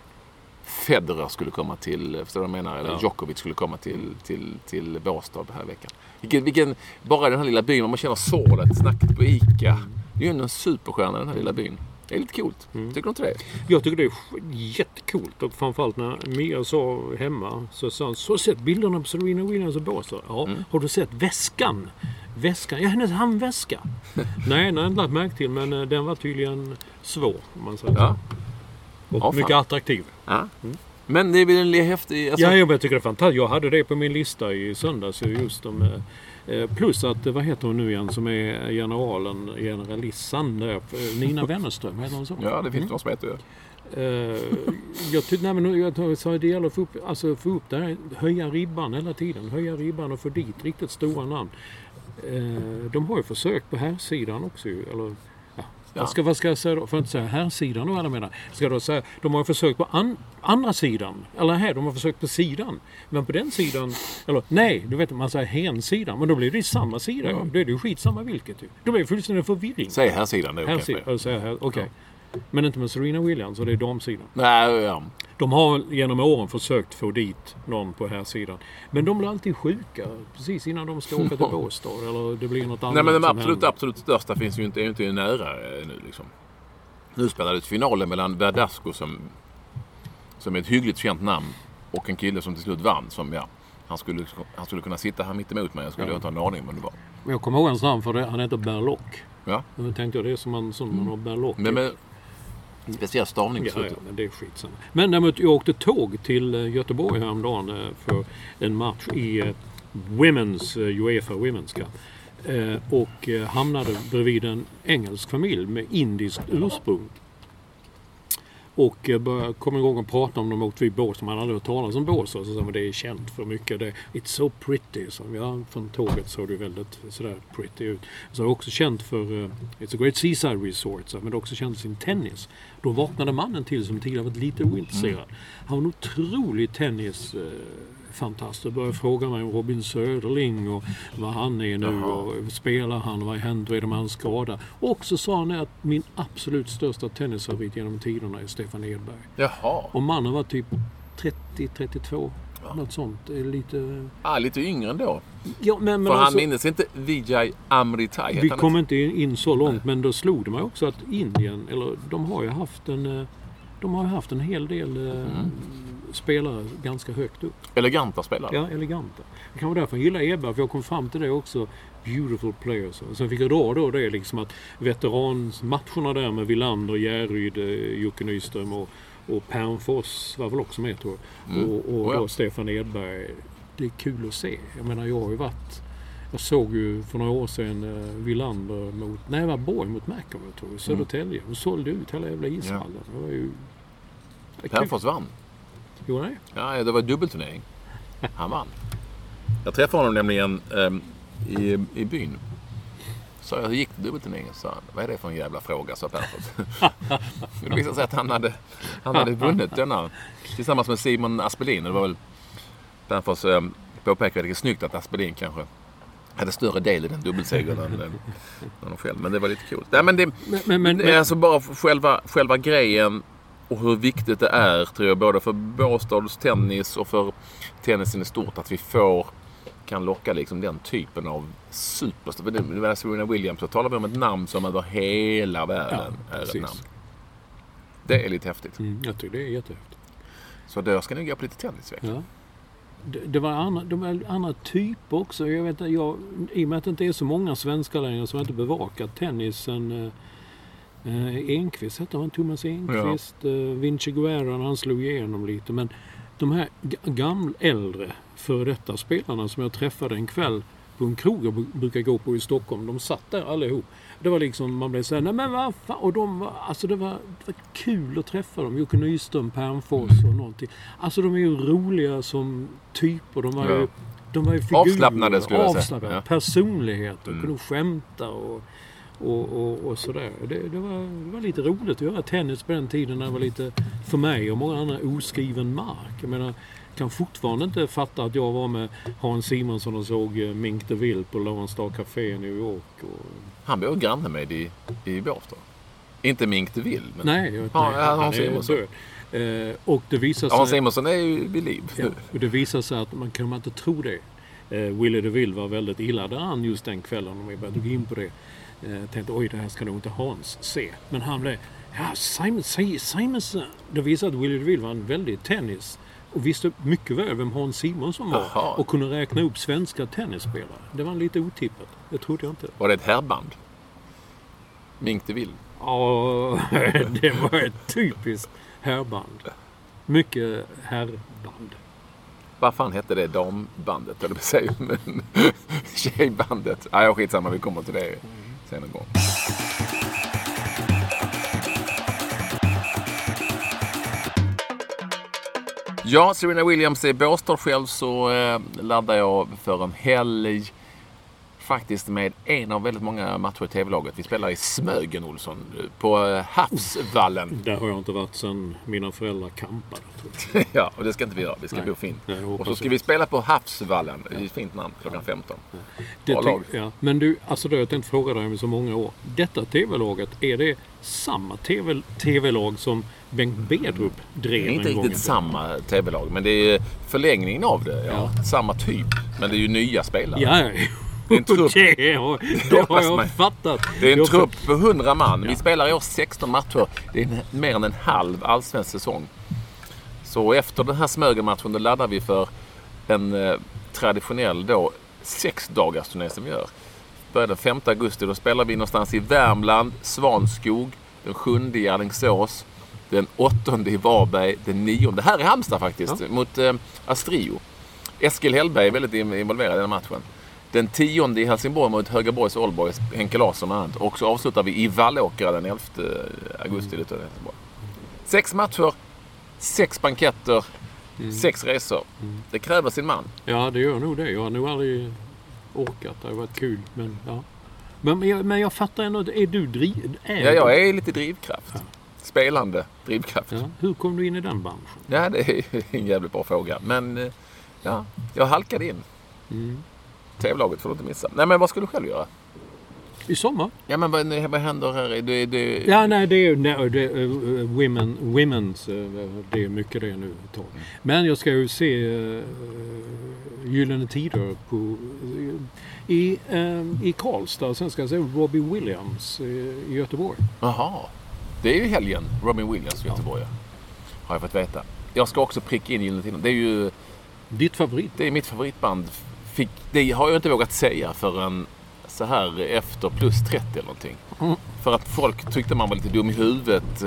Federer skulle komma till, förstår du vad jag menar? Eller ja. Djokovic skulle komma till, till, till Båstad den här veckan. Vilken, vilken, bara den här lilla byn, man känner sålet, snacket på Ica. Det är ju en superstjärna den här lilla byn. Det är lite coolt. Mm. Tycker du inte det? Jag tycker det är jättecoolt. Och framförallt när Mia sa hemma så sa hon, så har du sett bilderna på Serena Williams och Båstad? Ja. Mm. Har du sett väskan? Väskan? Ja, hennes handväska. Nej, den har jag inte lagt märke till, men den var tydligen svår, om man säger ja. Och Ja, mycket fan. attraktiv. Ja. Mm. Men det är väl en häftig... Alltså... Ja, jag tycker det är fantastiskt. Jag hade det på min lista i söndags. Just om, eh, plus att, vad heter hon nu igen som är generalen, generalissan där? Nina Wennerström, heter hon så? Ja, det finns Mm. någon som heter det. Uh, jag tyckte, nej, men jag sa det gäller att få upp, alltså få upp det här, höja ribban hela tiden, höja ribban och få dit riktigt stora namn. Uh, de har ju försökt på här sidan också, eller ja, Ja. Vad, ska, vad ska jag säga då? För att inte säga här sidan då, eller menar, ska jag då säga, de har försökt på an, andra sidan, eller här, de har försökt på sidan, men på den sidan, eller nej, du vet man säger hen-sidan, men då blir det samma sida, mm. Då blir det ju skitsamma vilket ju. Då blir det fullständigt förvirring. Säg här sidan, det är här okej. sidan, alltså, här, okej. Okay. Ja. Men inte med Serena Williams, och det är damsidan. Nej, ja. De har genom åren försökt få dit någon på här sidan. Men de blir alltid sjuka precis innan de ska åka till Båstad. Eller det blir något annat. Nej, men de som absolut, händer. absolut största finns ju inte, är ju inte nära nu liksom. Nu spelades finalen mellan Verdasco som, som är ett hyggligt känt namn och en kille som till slut vann. Som, ja, han, skulle, han skulle kunna sitta här mitt emot mig. Jag skulle Ja. inte ha en aning om det var. Men jag kommer ihåg hans namn för det. Han heter Berlock. Ja. Jag tänkte jag det är som man, som man har Berlock. Men med speciell stavning. Ja, ja, men det är skitsamma. Men däremot, jag åkte tåg till Göteborg häromdagen för en match i Women's, UEFA Women's Cup. Och hamnade bredvid en engelsk familj med indiskt ursprung. Och började komma igång och prata om dem åkte vid Båstad. Man hade hört talas om Båstad. Så sa man det är känt för mycket. Det, it's so pretty. Så, ja, från tåget såg det väldigt sådär pretty ut. Så det är också känt för uh, it's a great seaside resort. Så, men det är också känt för sin tennis. Då vaknade mannen till som tidigare varit lite ointresserad. Han var en otrolig tennis uh, fantast. Jag började fråga mig om Robin Söderling och vad han är nu. Jaha. Och spelar han, vad händer med hans skada. Och också sa han att min absolut största tennisfavorit genom tiderna är Stefan Edberg. Jaha. Och mannen var typ trettio trettiotvå. Ja. Något sånt. Det är lite... Ah, lite yngre ändå. Ja, men, men för alltså, han minns inte Vijay Amritai. vi kommer inte in så långt. Nej. Men då slog det mig också att Indien, eller de har ju haft en, de har ju haft en hel del mm. spelare ganska högt upp. Eleganta spelare. Ja, eleganta. Det kan vara därför jag gillar Edberg, för jag kom fram till det också. Beautiful players. Och sen fick jag dra då det liksom att veteransmatcherna där med Wilander, Järryd, Jocke Nyström och, och Pernfors var väl också med tror jag. Mm. Och, och oh ja. då Stefan Edberg. Det är kul att se. Jag menar, jag har ju varit... Jag såg ju för några år sedan uh, Wilander mot... Nej, det var Borg mot McEnroe tror jag. Södertälje. Och sålde ut hela jävla ishallen. Ja. Det var ju... Pernfors vann. Jo, nej. Ja, det var dubbelturnering. Han vann. Jag träffade honom nämligen um, i, i byn. Så jag gick till dubbelturneringen och sa, vad är det för en jävla fråga, sa Pernfors. Men det visade sig att han hade, han hade vunnit denna tillsammans med Simon Aspelin. Det var väl Pernfors um, påpekade det snyggt att Aspelin kanske hade större del i den dubbelsegern än, än honom själv. Men det var lite coolt. Nej, men det, men, men, men, det är alltså bara själva, själva grejen och hur viktigt det är, tror jag, både för Båstads tennis och för tennisen i stort, att vi får kan locka liksom den typen av superstar. Det var Serena Williams, så talar vi om ett namn som över hela världen ja, är ett namn. Det är lite häftigt. Mm, jag tycker det är jättehäftigt. Så då ska ni gå på lite tennis. Ja. Det, det var andra, de var andra typer också. Jag vet att jag, i och med att det inte är så många svenskar längre som inte bevakat tennisen. Eh, Enqvist hette han, Thomas Enqvist. Ja. Eh, Vinci Guerra, han slog igenom lite. Men de här gamla, äldre, för detta spelarna som jag träffade en kväll på en krog jag brukar gå på i Stockholm. De satt där allihop. Det var liksom, man blev såhär, nej men vad fan. Och de var, alltså det var, det var kul att träffa dem. Jocke Nyström, Pernfors och någonting. Alltså de är ju roliga som typer. De var ju, ja. de var ju figurer. Avslappnade skulle jag Avslappnade. säga. Ja. Personligheter. Mm. Kunde skämta och, och, och, och sådär. Det, det, var, det var lite roligt att göra tennis på den tiden. När det var lite, för mig och många andra, oskriven mark. Jag menar, kan fortfarande inte fatta att jag var med Hans Simonsson och såg Mink DeVille på Lone Star Café i New York. Och... Han bor granne med i, i Båstad. Inte Mink DeVille. Men... Nej, jag vet ja, inte. Hans Han Simonsson. är eh, och det visar sig... Hans Simonsson är ju vid liv. Ja, och det visar sig att man kan inte tro det. Eh, Willie DeVille var väldigt illa däran just den kvällen, om vi började gå in på det. Eh, tänkte, oj, det här ska nog inte Hans se. Men han blev, ja, Simon, Simonsson. Det visar att Willie DeVille var en väldigt tennis. Och visste mycket väl vem Hans Simonsson var. Aha. Och kunde räkna upp svenska tennisspelare. Det var lite otippat. Det trodde jag inte. Var det ett herrband? Mink DeVille? Ja, det var ett typiskt herrband. Mycket herrband. Vad fan hette det dambandet? Eller säger men tjejbandet. Ja, jag skitsamma, vi kommer till det sen en gång. Ja, Serena Williams är Båstad. Själv så eh, laddar jag för en helg faktiskt med en av väldigt många matcher i tv-laget. Vi spelar i Smögen, Olsson, på eh, Havsvallen. Där har jag inte varit sedan mina föräldrar kampade, tror jag. Ja, och det ska inte vi göra. Vi ska Nej. bo fint. Nej, och så ska vi spela på Havsvallen. Det är ett fint namn, klockan femton. Det Bra lag. ja. Men du, alltså det har jag tänkt fråga dig om i så många år. Detta tv-laget, är det samma TV, tv-lag som Bengt Bedrup drev Det är inte en gång? riktigt samma tv-lag, men det är förlängningen av det. Ja. Ja. Samma typ, men det är ju nya spelare. Ja, Det är en trupp. det har, det har jag fattat. Det är en jag trupp på hundra man. Vi Ja. spelar i år sexton matcher. Det är en, mer än en halv allsvensk säsong. Så efter den här Smögen-matchen då laddar vi för en eh, traditionell då sex dagars turné som vi gör. Börjar den femte augusti. Då spelar vi någonstans i Värmland, Svanskog, den sjunde i Alingsås, den åttonde i Varberg, den nionde här i Halmstad faktiskt, Ja. mot eh, Astrio. Eskil Hellberg är väldigt involverad i den matchen. Den tionde i Helsingborg mot Högaborgs Oldboys, Henke Larsson och annat. Och så avslutar vi i Vallåkra den elfte augusti. Mm. Helsingborg. Sex matcher, sex banketter, mm. sex resor. Mm. Det kräver sin man. Ja, det gör nog det. Jag har nog aldrig orkat. Det har varit kul. Men, ja. men, jag, men jag fattar ändå, är du driv... Är Ja, jag är lite drivkraft. Ja. Spelande drivkraft. Ja. Hur kom du in i den branschen? Ja, det är en jävligt bra fråga. Men ja, jag halkade in. Mm. Tv-laget får du inte missa. Nej, men vad ska du själv göra? I sommar? Ja, men vad, vad händer här? Det, det... Ja, nej, det är, nej, det är uh, women, women's, uh, det är mycket det nu ett tag. Men jag ska ju se uh, Gyllene Tider på, uh, i, uh, i Karlstad. Sen ska jag se Robbie Williams uh, i Göteborg. Jaha. Det är ju helgen. Robin Williams i Göteborg. Har jag fått veta. Jag ska också pricka in Gyllene Tider. Det är ju... Ditt favorit? Det är mitt favoritband. Fick, det har jag inte vågat säga förrän så här efter plus trettio eller någonting. Mm. För att folk tyckte man var lite dum i huvudet.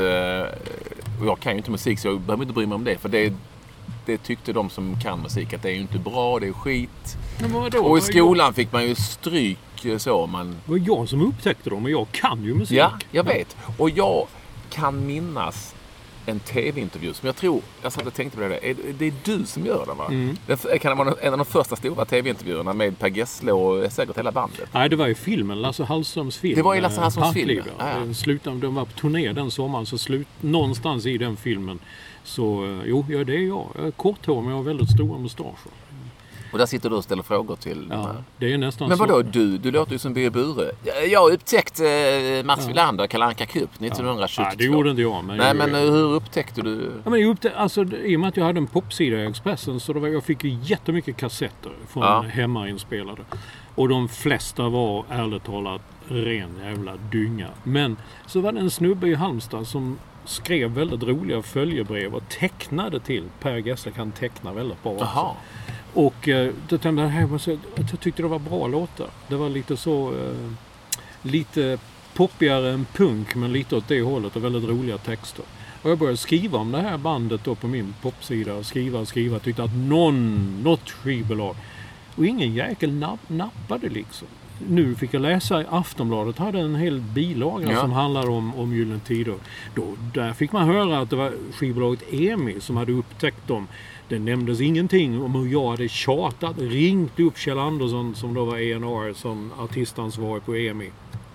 Och jag kan ju inte musik så jag behöver inte bry mig om det. För det, det tyckte de som kan musik att det är ju inte bra, det är skit. Men vadå? Och i skolan jag... fick man ju stryk så. Man... Det var jag som upptäckte dem och jag kan ju musik. Ja, jag vet. Och jag kan minnas en tv-intervju som jag tror, jag satt och tänkte på det där, det är du som gör den, va? Mm. Det kan vara en av de första stora tv-intervjuerna med Per Gessle och säkert hela bandet. Nej, det var ju filmen, Lasse Hallströms film. Det var ju Lasse Hallströms film. Ja. Ja. Slutade, de var på turné den sommaren, så slut, någonstans i den filmen så, jo, ja, det är jag. Jag är korthårig men jag har väldigt stora mustascher. Och där sitter du och ställer frågor till ja, de här. Det är nästan men vadå, så. du? Du låter ju som Birger Bure. Jag har upptäckt eh, Mats Wilander, Kalle Anka Cup nittonhundrasjuttiotvå. Ja, det gjorde inte jag. Men Nej, jag, men hur upptäckte du? Ja, men jag upptäckte, alltså, i och med att jag hade en popsida i Expressen så det var, jag fick ju jättemycket kassetter från ja. hemmainspelade. Och de flesta var ärligt talat ren jävla dynga. Men så var det en snubbe i Halmstad som skrev väldigt roliga följebrev och tecknade till. Per Gessle kan teckna väldigt bra. Jaha. Och eh, då tänkte jag, här var så, jag tyckte det var bra låtar. Det var lite så, eh, lite poppigare än punk men lite åt det hållet och väldigt roliga texter. Och jag började skriva om det här bandet då på min popsida och skriva och skriva. Tyckte att någon, något skivbolag. Och ingen jäkel napp, nappade liksom. Nu fick jag läsa i Aftonbladet, hade en hel bilaga ja. som handlar om, om Gyllene Tider. Då, där fick man höra att det var skivbolaget E M I som hade upptäckt dem. Det nämndes ingenting om hur jag hade tjatat, ringt upp Kjell Andersson som då var E and R som artistansvarig på E M I.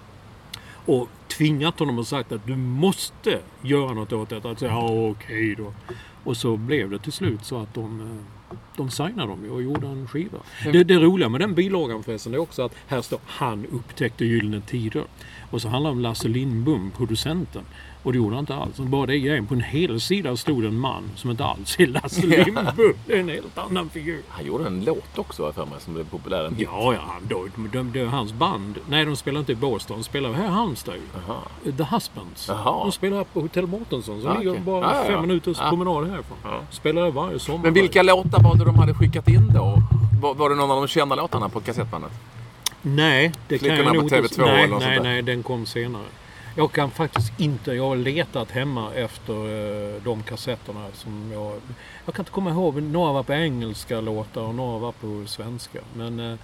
Och tvingat honom och sagt att du måste göra något åt detta. Att säga, ja okej då. Och så blev det till slut så att de, de signade dem och gjorde en skiva. Mm. Det, det roliga med den bilagan förresten är också att här står han upptäckte Gyllene Tider. Och så handlar det om Lasse Lindbom, producenten. Och det gjorde han inte alls. Bara det grejen. På en hel sida stod en man som inte alls är Lasse Lindbom. Det är en helt annan figur. Han gjorde en låt också för mig som blev populär. En ja, ja. Då, de, de, hans band. Nej, de spelar inte i Båstad. De spelar här i Halmstad. The Husbands. Aha. De spelar på Hotell Mårtensson. Som ah, ligger okay. bara ah, fem ja. minuters ah. promenad härifrån. Ah. Spelar varje sommar. Men vilka låtar var det de hade skickat in då? Var, var det någon av de kända låtarna på kassettbandet? Nej, det Flickorna kan jag på T V två nej, eller något nej, sånt där. nej, den kom senare. Jag kan faktiskt inte, jag har letat hemma efter uh, de kassetterna som jag, jag kan inte komma ihåg, några var på engelska låtar och några var på svenska. Men uh, uh,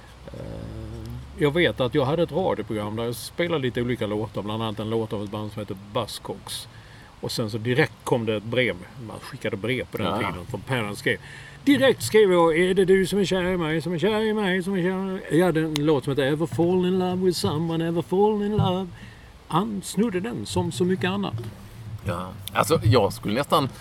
jag vet att jag hade ett radioprogram där jag spelade lite olika låtar, bland annat en låt av ett band som heter Buzzcocks. Och sen så direkt kom det ett brev, man skickade brev på den ja. tiden från Parents skrev. Direkt skrev jag, är det du som är kär i mig, som är kär i mig, som är kär i mig? Jag hade en låt som heter Ever Fall in Love with Someone, Ever Fall in Love. Han snodde den som så mycket annat. Ja, alltså jag skulle nästan...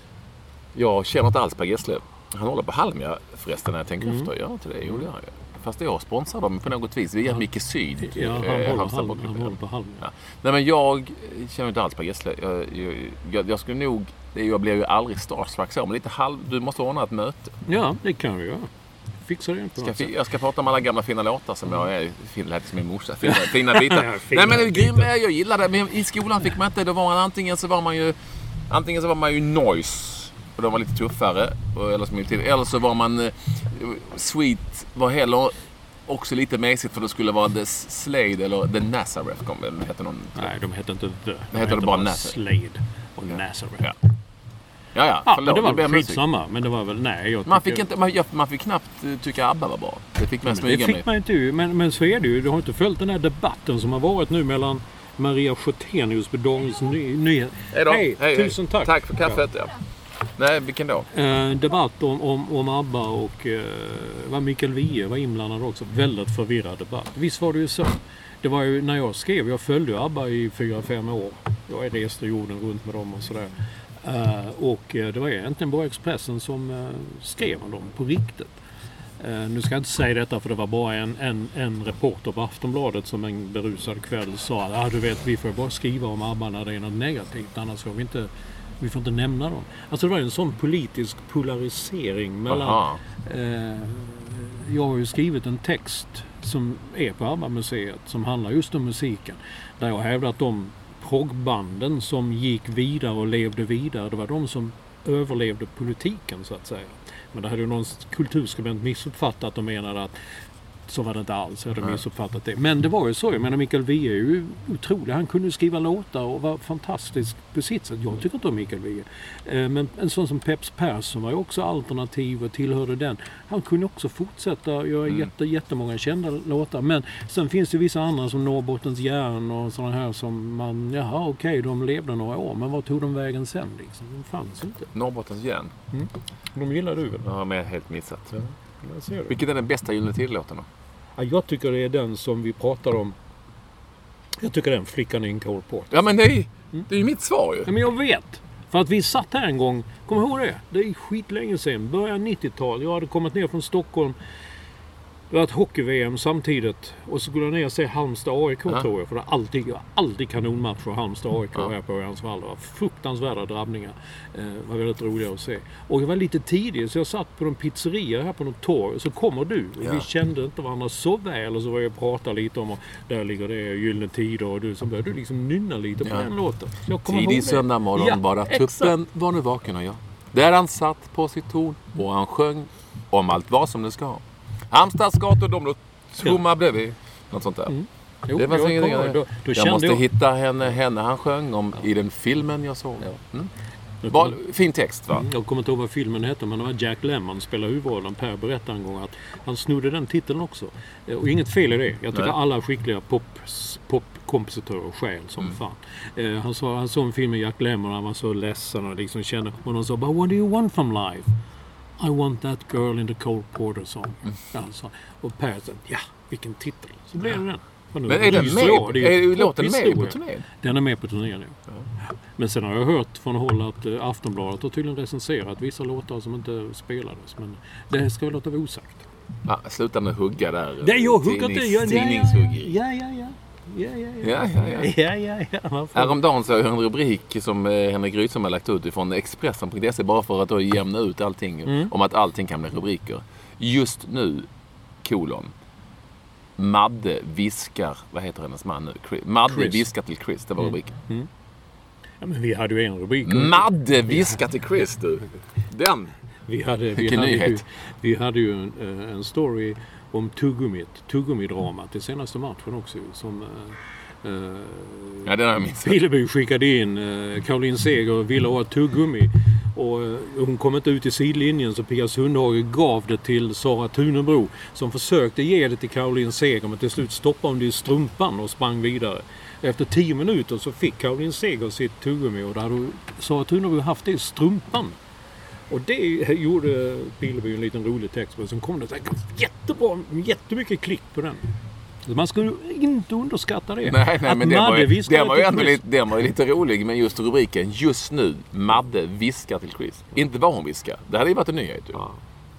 Jag känner inte alls Per Gessle. Han håller på Halmia förresten när jag tänker mm. efter. Ja, inte det gjorde jag. Fast jag sponsrar dem på något vis via Micke Syd. Ja, han, håller, han, han håller på Halmia. Ja. Nej, men jag känner inte alls Per Gessle. Jag, jag, jag, jag skulle nog... Jag blev ju aldrig starstruck så, men lite halv... Du måste ordna ett möte. Ja, det kan vi göra. Fixar det inte. Ska, jag ska prata om alla gamla fina låtar som mm. jag är. Fin, lät som min morsa. Fina, fina bitar. ja, fina Nej, men det är grym. Jag gillar det. Men i skolan fick man inte... Då var man antingen så var man ju... Antingen så var man ju noise. Och de var lite tuffare. Eller, som till, eller så var man... Uh, sweet var heller... Också lite mesigt för det skulle vara The Slade eller The Nazareth. Kom, det heter någon... Nej, de heter inte The. Det de heter bara, bara Nazareth. Slade och ja. Nazareth. Ja. Ja, ja. ja men det var väl skitsamma. Men det var väl, nej. Jag man, fick inte, man, man fick knappt tycka ABBA var bra. Det fick man smyga med. Det fick man inte ju. Men, men så är det ju. Du har inte följt den här debatten som har varit nu mellan Maria Sjötenius på Dagens Nyheter. Hej då. Hej, hej, tusen hej. tack. Tack för kaffet, ja. Nej, vilken då? Eh, debatt om, om, om ABBA och eh, var Mikael Wiehe var inblandad också. Väldigt förvirrad debatt. Visst var det ju så. Det var ju när jag skrev, jag följde ABBA i fyra, fem år. Jag reste jorden runt med dem och sådär. Uh, och uh, det var egentligen bara Expressen som uh, skrev om dem på riktigt. Uh, nu ska jag inte säga detta för det var bara en, en, en reporter på Aftonbladet som en berusad kväll sa att ah, du vet, vi får bara skriva om ABBA när det är något negativt, annars får vi inte, vi får inte nämna dem. Alltså det var en sån politisk polarisering mellan... Uh, jag har ju skrivit en text som är på ABBA-museet som handlar just om musiken. Där jag hävdar att de proggbanden som gick vidare och levde vidare, det var de som överlevde politiken så att säga. Men det hade ju någon kulturskribent missuppfattat och menade att så var det inte alls, jag hade missuppfattat det. Men det var ju så, jag menar Mikael Wiehe är ju otrolig, han kunde skriva låtar och var fantastisk på sitt sätt. Jag tycker inte om Mikael Wiehe. Men en sån som Peps Persson var ju också alternativ och tillhörde den. Han kunde också fortsätta göra mm. jätte, jättemånga kända låtar. Men sen finns det vissa andra som Norrbottens järn och sådana här som man, jaha okej, okay, de levde några år, men vad tog de vägen sen liksom? De fanns inte. Norrbottens järn? Mm. De gillar du väl? Ja, men helt missat. Ja. Vilket är den bästa Gyllene Tider-låten då? Ja, jag tycker det är den som vi pratar om. Jag tycker den Flickan i en Cole Porter. Ja, men det är, mm. det är ju mitt svar ju. Ja, men jag vet. För att vi satt här en gång. Kom ihåg det? Det är skitlänge sedan. Början nittiotal. Jag hade kommit ner från Stockholm. Det var ett hockey-V M samtidigt. Och så skulle jag ner och se Halmstad A I K ja. tror jag. För det var alltid, det var alltid kanonmatcher Halmstad A I K ja. här på Örjansvall. Det var fruktansvärda drabbningar. Det eh, var väldigt roliga att se. Och jag var lite tidig så jag satt på en pizzeria här på något torg. Så kommer du. Ja. Vi kände inte varandra så väl. Och så var jag och pratade lite om och där ligger det Gyllene Tider. Och du, så började du liksom nynna lite på ja. den låten. Tidig söndag morgon ja, bara tuppen var nu vaken och jag. Där han satt på sitt torn och han sjöng om allt vad som det ska. Halmstads gator, de då tomma ja. bredvid. Något sånt där. Mm. Jo, det var jag, ingenting. Då, då jag måste jag... hitta henne, henne han sjöng om ja. i den filmen jag såg. Ja. Mm. Var, fin text va? Mm, jag kommer inte ihåg vad filmen heter, men det var Jack Lemmon spelar huvudrollen. Per berättade en gång att han snodde den titeln också. Och inget fel i det. Jag tycker Nej. alla skickliga pop, popkompositörer skäl som mm. fan. Eh, han, sa, han såg en film med Jack Lemmon och han var så ledsen och liksom kände, och de sa, but what do you want from life? I want that girl in the Cole Porter song. Mm. Alltså, och Per sa, ja, vilken titel. Så blev det den. Men är den med? Är, är, är låten med på turnén? Den är med på turnén, ja. ja. Men sen har jag hört från håll att uh, Aftonbladet har tydligen recenserat vissa låtar som inte spelades. Men det ska väl låta vara osagt. Ja, sluta med hugga där. Det är jag huggat det. Ja, tidningshugg. Ja, ja, ja. Ja, ja, ja. ja, ja, ja. ja, ja, ja. Häromdagen så har jag en rubrik som Henrik Rydström har lagt ut ifrån Expressen punkt se bara för att då jämna ut allting. Mm. Om att allting kan bli rubriker. Just nu, kolon. Madde viskar, vad heter hennes man nu? Chris. Madde Chris. viskar till Chris, det var mm. rubriken. Mm. Ja, men vi hade ju en rubrik. Madde viskar till Chris, du. Den. Vi hade, vi hade, ju, vi hade ju en, en story om Tuggummit, Tuggummi-dramat, det senaste matchen också, som Uh, ja, det har jag minst. Pileby skickade in uh, Caroline Seger ville ha ett tuggummi. Och uh, hon kom inte ut i sidlinjen, så Pia Sundhage gav det till Sara Thunebro som försökte ge det till Caroline Seger, men till slut stoppade hon det i strumpan och sprang vidare. Efter tio minuter så fick Caroline Seger sitt tuggummi, och då hade Sara Thunebro haft det i strumpan. Och det gjorde Pileby en liten rolig text, och sen kom det jättebra, jättemycket klick på den. Så man skulle inte underskatta det. Nej, nej, att men det var, viskar det var ju ändå Chris. lite, det var ju lite rolig, men just rubriken just nu, Madde viskar till Chris. Inte vad hon viskar. Det hade ju varit en nyhet. Ja.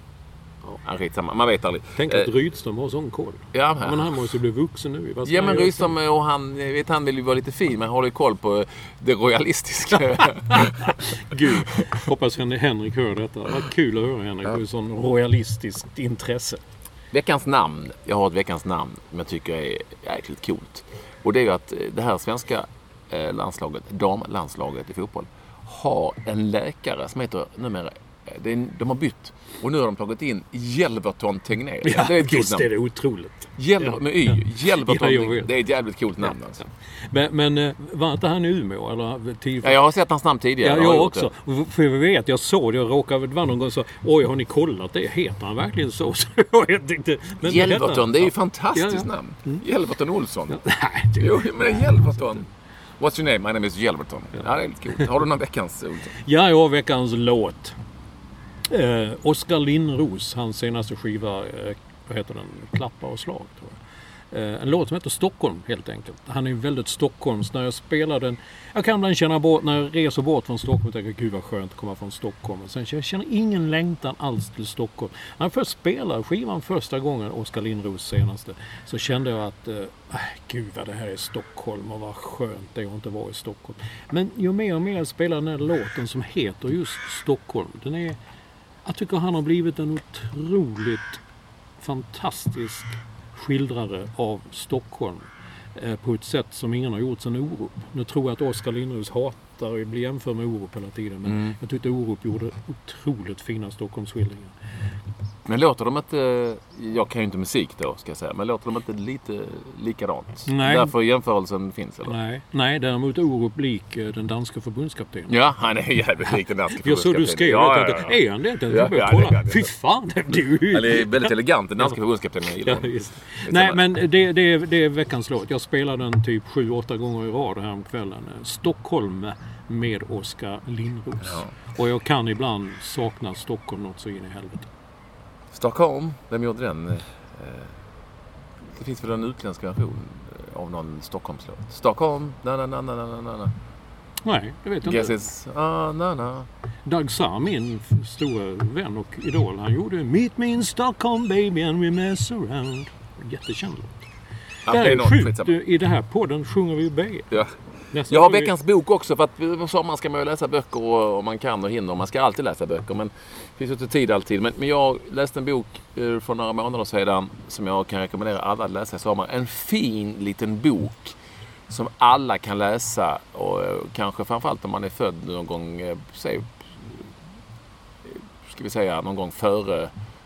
Ja, skitsamma. Man vet aldrig. Tänk att Rydström har sån koll. Ja, men han måste bli vuxen nu. Vad ja, men Rydström och han, vet, han vill ju vara lite fin, men håller ju koll på det royalistiska. Gud, hoppas Henrik hör detta. Vad kul att höra Henrik. Ja. Det är sån royalistiskt intresse. Veckans namn. Jag har ett veckans namn som jag tycker är jäkligt coolt. Och det är ju att det här svenska landslaget, damlandslaget i fotboll, har en läkare som heter numera, de har bytt. Och nu har de tagit in Jelverton Tegnér. Ja, det är ett coolt namn. Det är otroligt. Jelver, med Y. Ja. Jelverton, ja, det är ett jävligt coolt namn. Ja, alltså. Men, men var inte han i Umeå? Eller till... ja, jag har sett hans namn tidigare. Ja, jag, jag också. Det. För jag vet, jag såg det. Jag råkade vara någon gång och sa, oj, har ni kollat det? Heter han verkligen så? så jag tänkte, men Jelverton, det är ju ja. fantastiskt ja, ja. namn. Mm. Jelverton Olsson. Ja, nej, det... Jo, men det är Jelverton. What's your name? My name is Jelverton. Ja, ja det är lite coolt. Har du någon veckans Olsson? Ja, jag har veckans låt. Eh, Oskar Lindros, hans senaste skiva, eh, vad heter den? Klappa och slag, tror jag. Eh, en låt som heter Stockholm, helt enkelt. Han är väldigt Stockholms. När jag spelar den, jag kan ibland känna bort, när jag reser bort från Stockholm, och tänker, gud vad skönt att komma från Stockholm. Och sen jag känner ingen längtan alls till Stockholm. När jag först spelade skivan första gången, Oskar Lindros senaste, så kände jag att, eh, gud vad det här är Stockholm, och vad skönt det är att inte vara i Stockholm. Men ju mer och mer jag spelar den här låten som heter just Stockholm, den är, jag tycker han har blivit en otroligt fantastisk skildrare av Stockholm eh, på ett sätt som ingen har gjort sedan Orup. Nu tror jag att Oskar Lindros hatar att bli jämförd med Orup hela tiden, men mm. jag tyckte Orup gjorde otroligt fina Stockholmsskildringar. Men låter de inte, jag kan ju inte musik då ska jag säga, men låter de inte lite likadant? Nej. Därför jämförelsen finns, eller? Nej, Nej däremot Orup lik den danska förbundskaptenen. Ja, han är jävligt lik den danska förbundskaptenen. Jag såg du skrev ja, ja, ja. Är han det? Den ja, ja, kolla. Det, det, Fy fan, det är ju... Han är väldigt elegant, den danska förbundskaptenen. Ja, just. Nej, men det, det, är, det är veckans låt. Jag spelar den typ sju, åtta gånger i rad här om kvällen. Stockholm med Oskar Lindros. Ja. Och jag kan ibland sakna Stockholm något så in i helvete. Stockholm, vem gjorde den? Det finns väl en utländsk version av någon Stockholmslåt. Stockholm, na na na na na na. Nej, det vet jag Guess inte. It's, ah, na na. Doug Saar, min stora vän och idol, han gjorde Meet me in Stockholm baby and we mess around. Jättekänd låt. Ja, det är är sjukt, i det här podden sjunger vi bägge. Ja. Jag har veckans bok också, för att på sommaren ska man ju läsa böcker och, och man kan och hinner. Man ska alltid läsa böcker, men det finns ju inte tid alltid. Men, men jag läste en bok uh, för några månader sedan som jag kan rekommendera alla att läsa i sommar. En fin liten bok som alla kan läsa, och uh, kanske framförallt om man är född någon gång, uh, säg, uh, ska vi säga någon gång före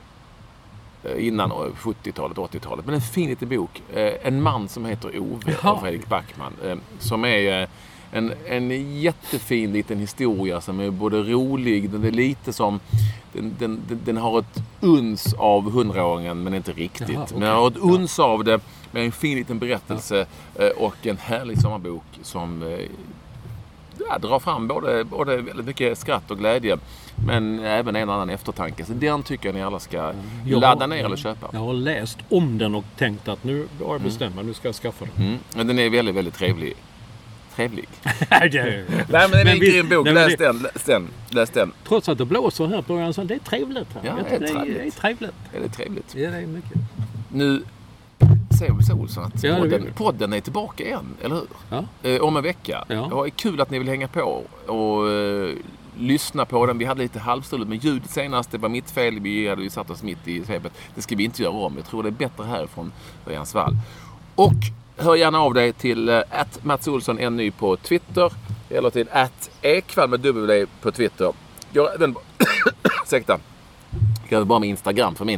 innan sjuttiotalet, åttiotalet. Men en fin liten bok. En man som heter Ove av Fredrik Backman. Som är en, en jättefin liten historia som är både rolig, den är lite som den, den, den, den har ett uns av hundraåringen, men inte riktigt. Jaha, okay. Men den har ett uns ja. av det, med en fin liten berättelse ja. och en härlig sommarbok som ja, drar fram både, både väldigt mycket skratt och glädje, men även en annan eftertanke. Så den tycker jag ni alla ska jag ladda har, ner eller köpa. Jag har läst om den och tänkt att nu har jag bestämt mig, nu ska jag skaffa den. Mm. Men den är väldigt, väldigt trevlig. Trevlig. Nej, det är... Nej, men det är en grym bok. Nej, läs, det... den, läs den. Läs den. Trots att det blåser här på början, så det är trevligt här. Ja, det, är det, är trevligt. det är trevligt. Ja, det är trevligt. Ja, det är mycket. Nu säger vi så, Olsson, att ja, podden, podden är tillbaka igen, eller hur? Ja. Eh, om en vecka. Ja. Det är kul att ni vill hänga på och eh, lyssna på den. Vi hade lite halvstruligt med ljudet senast. Det var mitt fel. Vi hade ju satt oss mitt i svepet. Det ska vi inte göra om. Jag tror det är bättre härifrån Örjans vall. Och hör gärna av dig till at Mats Olsson en ny på Twitter. Eller till at Ekvall med W på Twitter. Jag även ursäkta. Jag bara med Instagram för min del.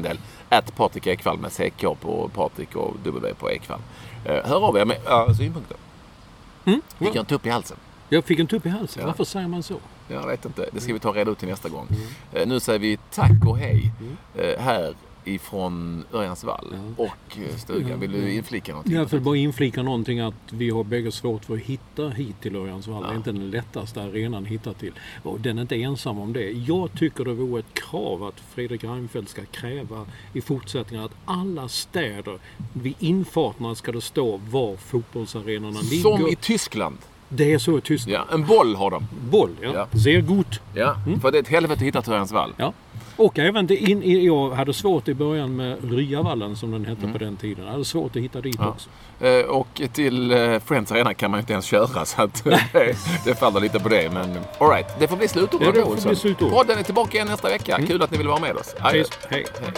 at Patrik Ekwall med C K på Patrik och W på Ekwall. Hör av er med äh, synpunkter. Mm. Fick jag en tupp i halsen? Jag fick en tupp i halsen. Ja. Varför säger man så? Jag vet inte. Det ska vi ta reda ut till nästa gång. Mm. Nu säger vi tack och hej Mm. här ifrån Örjansvall Ja. och stugan. Vill du inflika någonting? Jag vill bara inflika någonting att vi har bägge svårt för att hitta hit till Örjansvall. Ja. Det är inte den lättaste arenan att hitta till. Och den är inte ensam om det. Jag tycker det vore ett krav att Fredrik Reinfeldt ska kräva i fortsättningen att alla städer vid infarterna ska det stå var fotbollsarenorna ligger. Som i Tyskland. Det är så i Tyskland. Ja, en boll har de. Boll, ja. Ja. Sehr gut. Ja, Mm. för det är ett helvete att hitta till Örjansvall. Ja. Och även det in, jag hade svårt i början med Ryavallen som den hette Mm. på den tiden. Jag hade svårt att hitta dit Ja. också. Eh, Och till eh, Friends Arena kan man ju inte ens köra så att det, det faller lite på det. Men all right, det får bli slutord. Ja, det då, får Olsson. bli slutord. Podden är tillbaka igen nästa vecka. Mm. Kul att ni vill vara med oss. Adjö. Precis. Hej. Hej.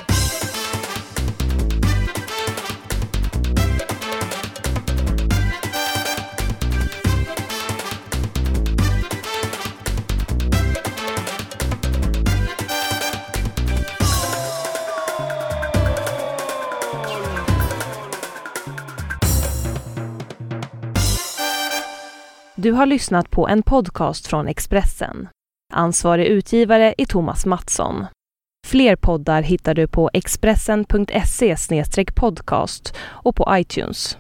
Du har lyssnat på en podcast från Expressen. Ansvarig utgivare är Thomas Mattsson. Fler poddar hittar du på expressen punkt se slash podcast och på iTunes.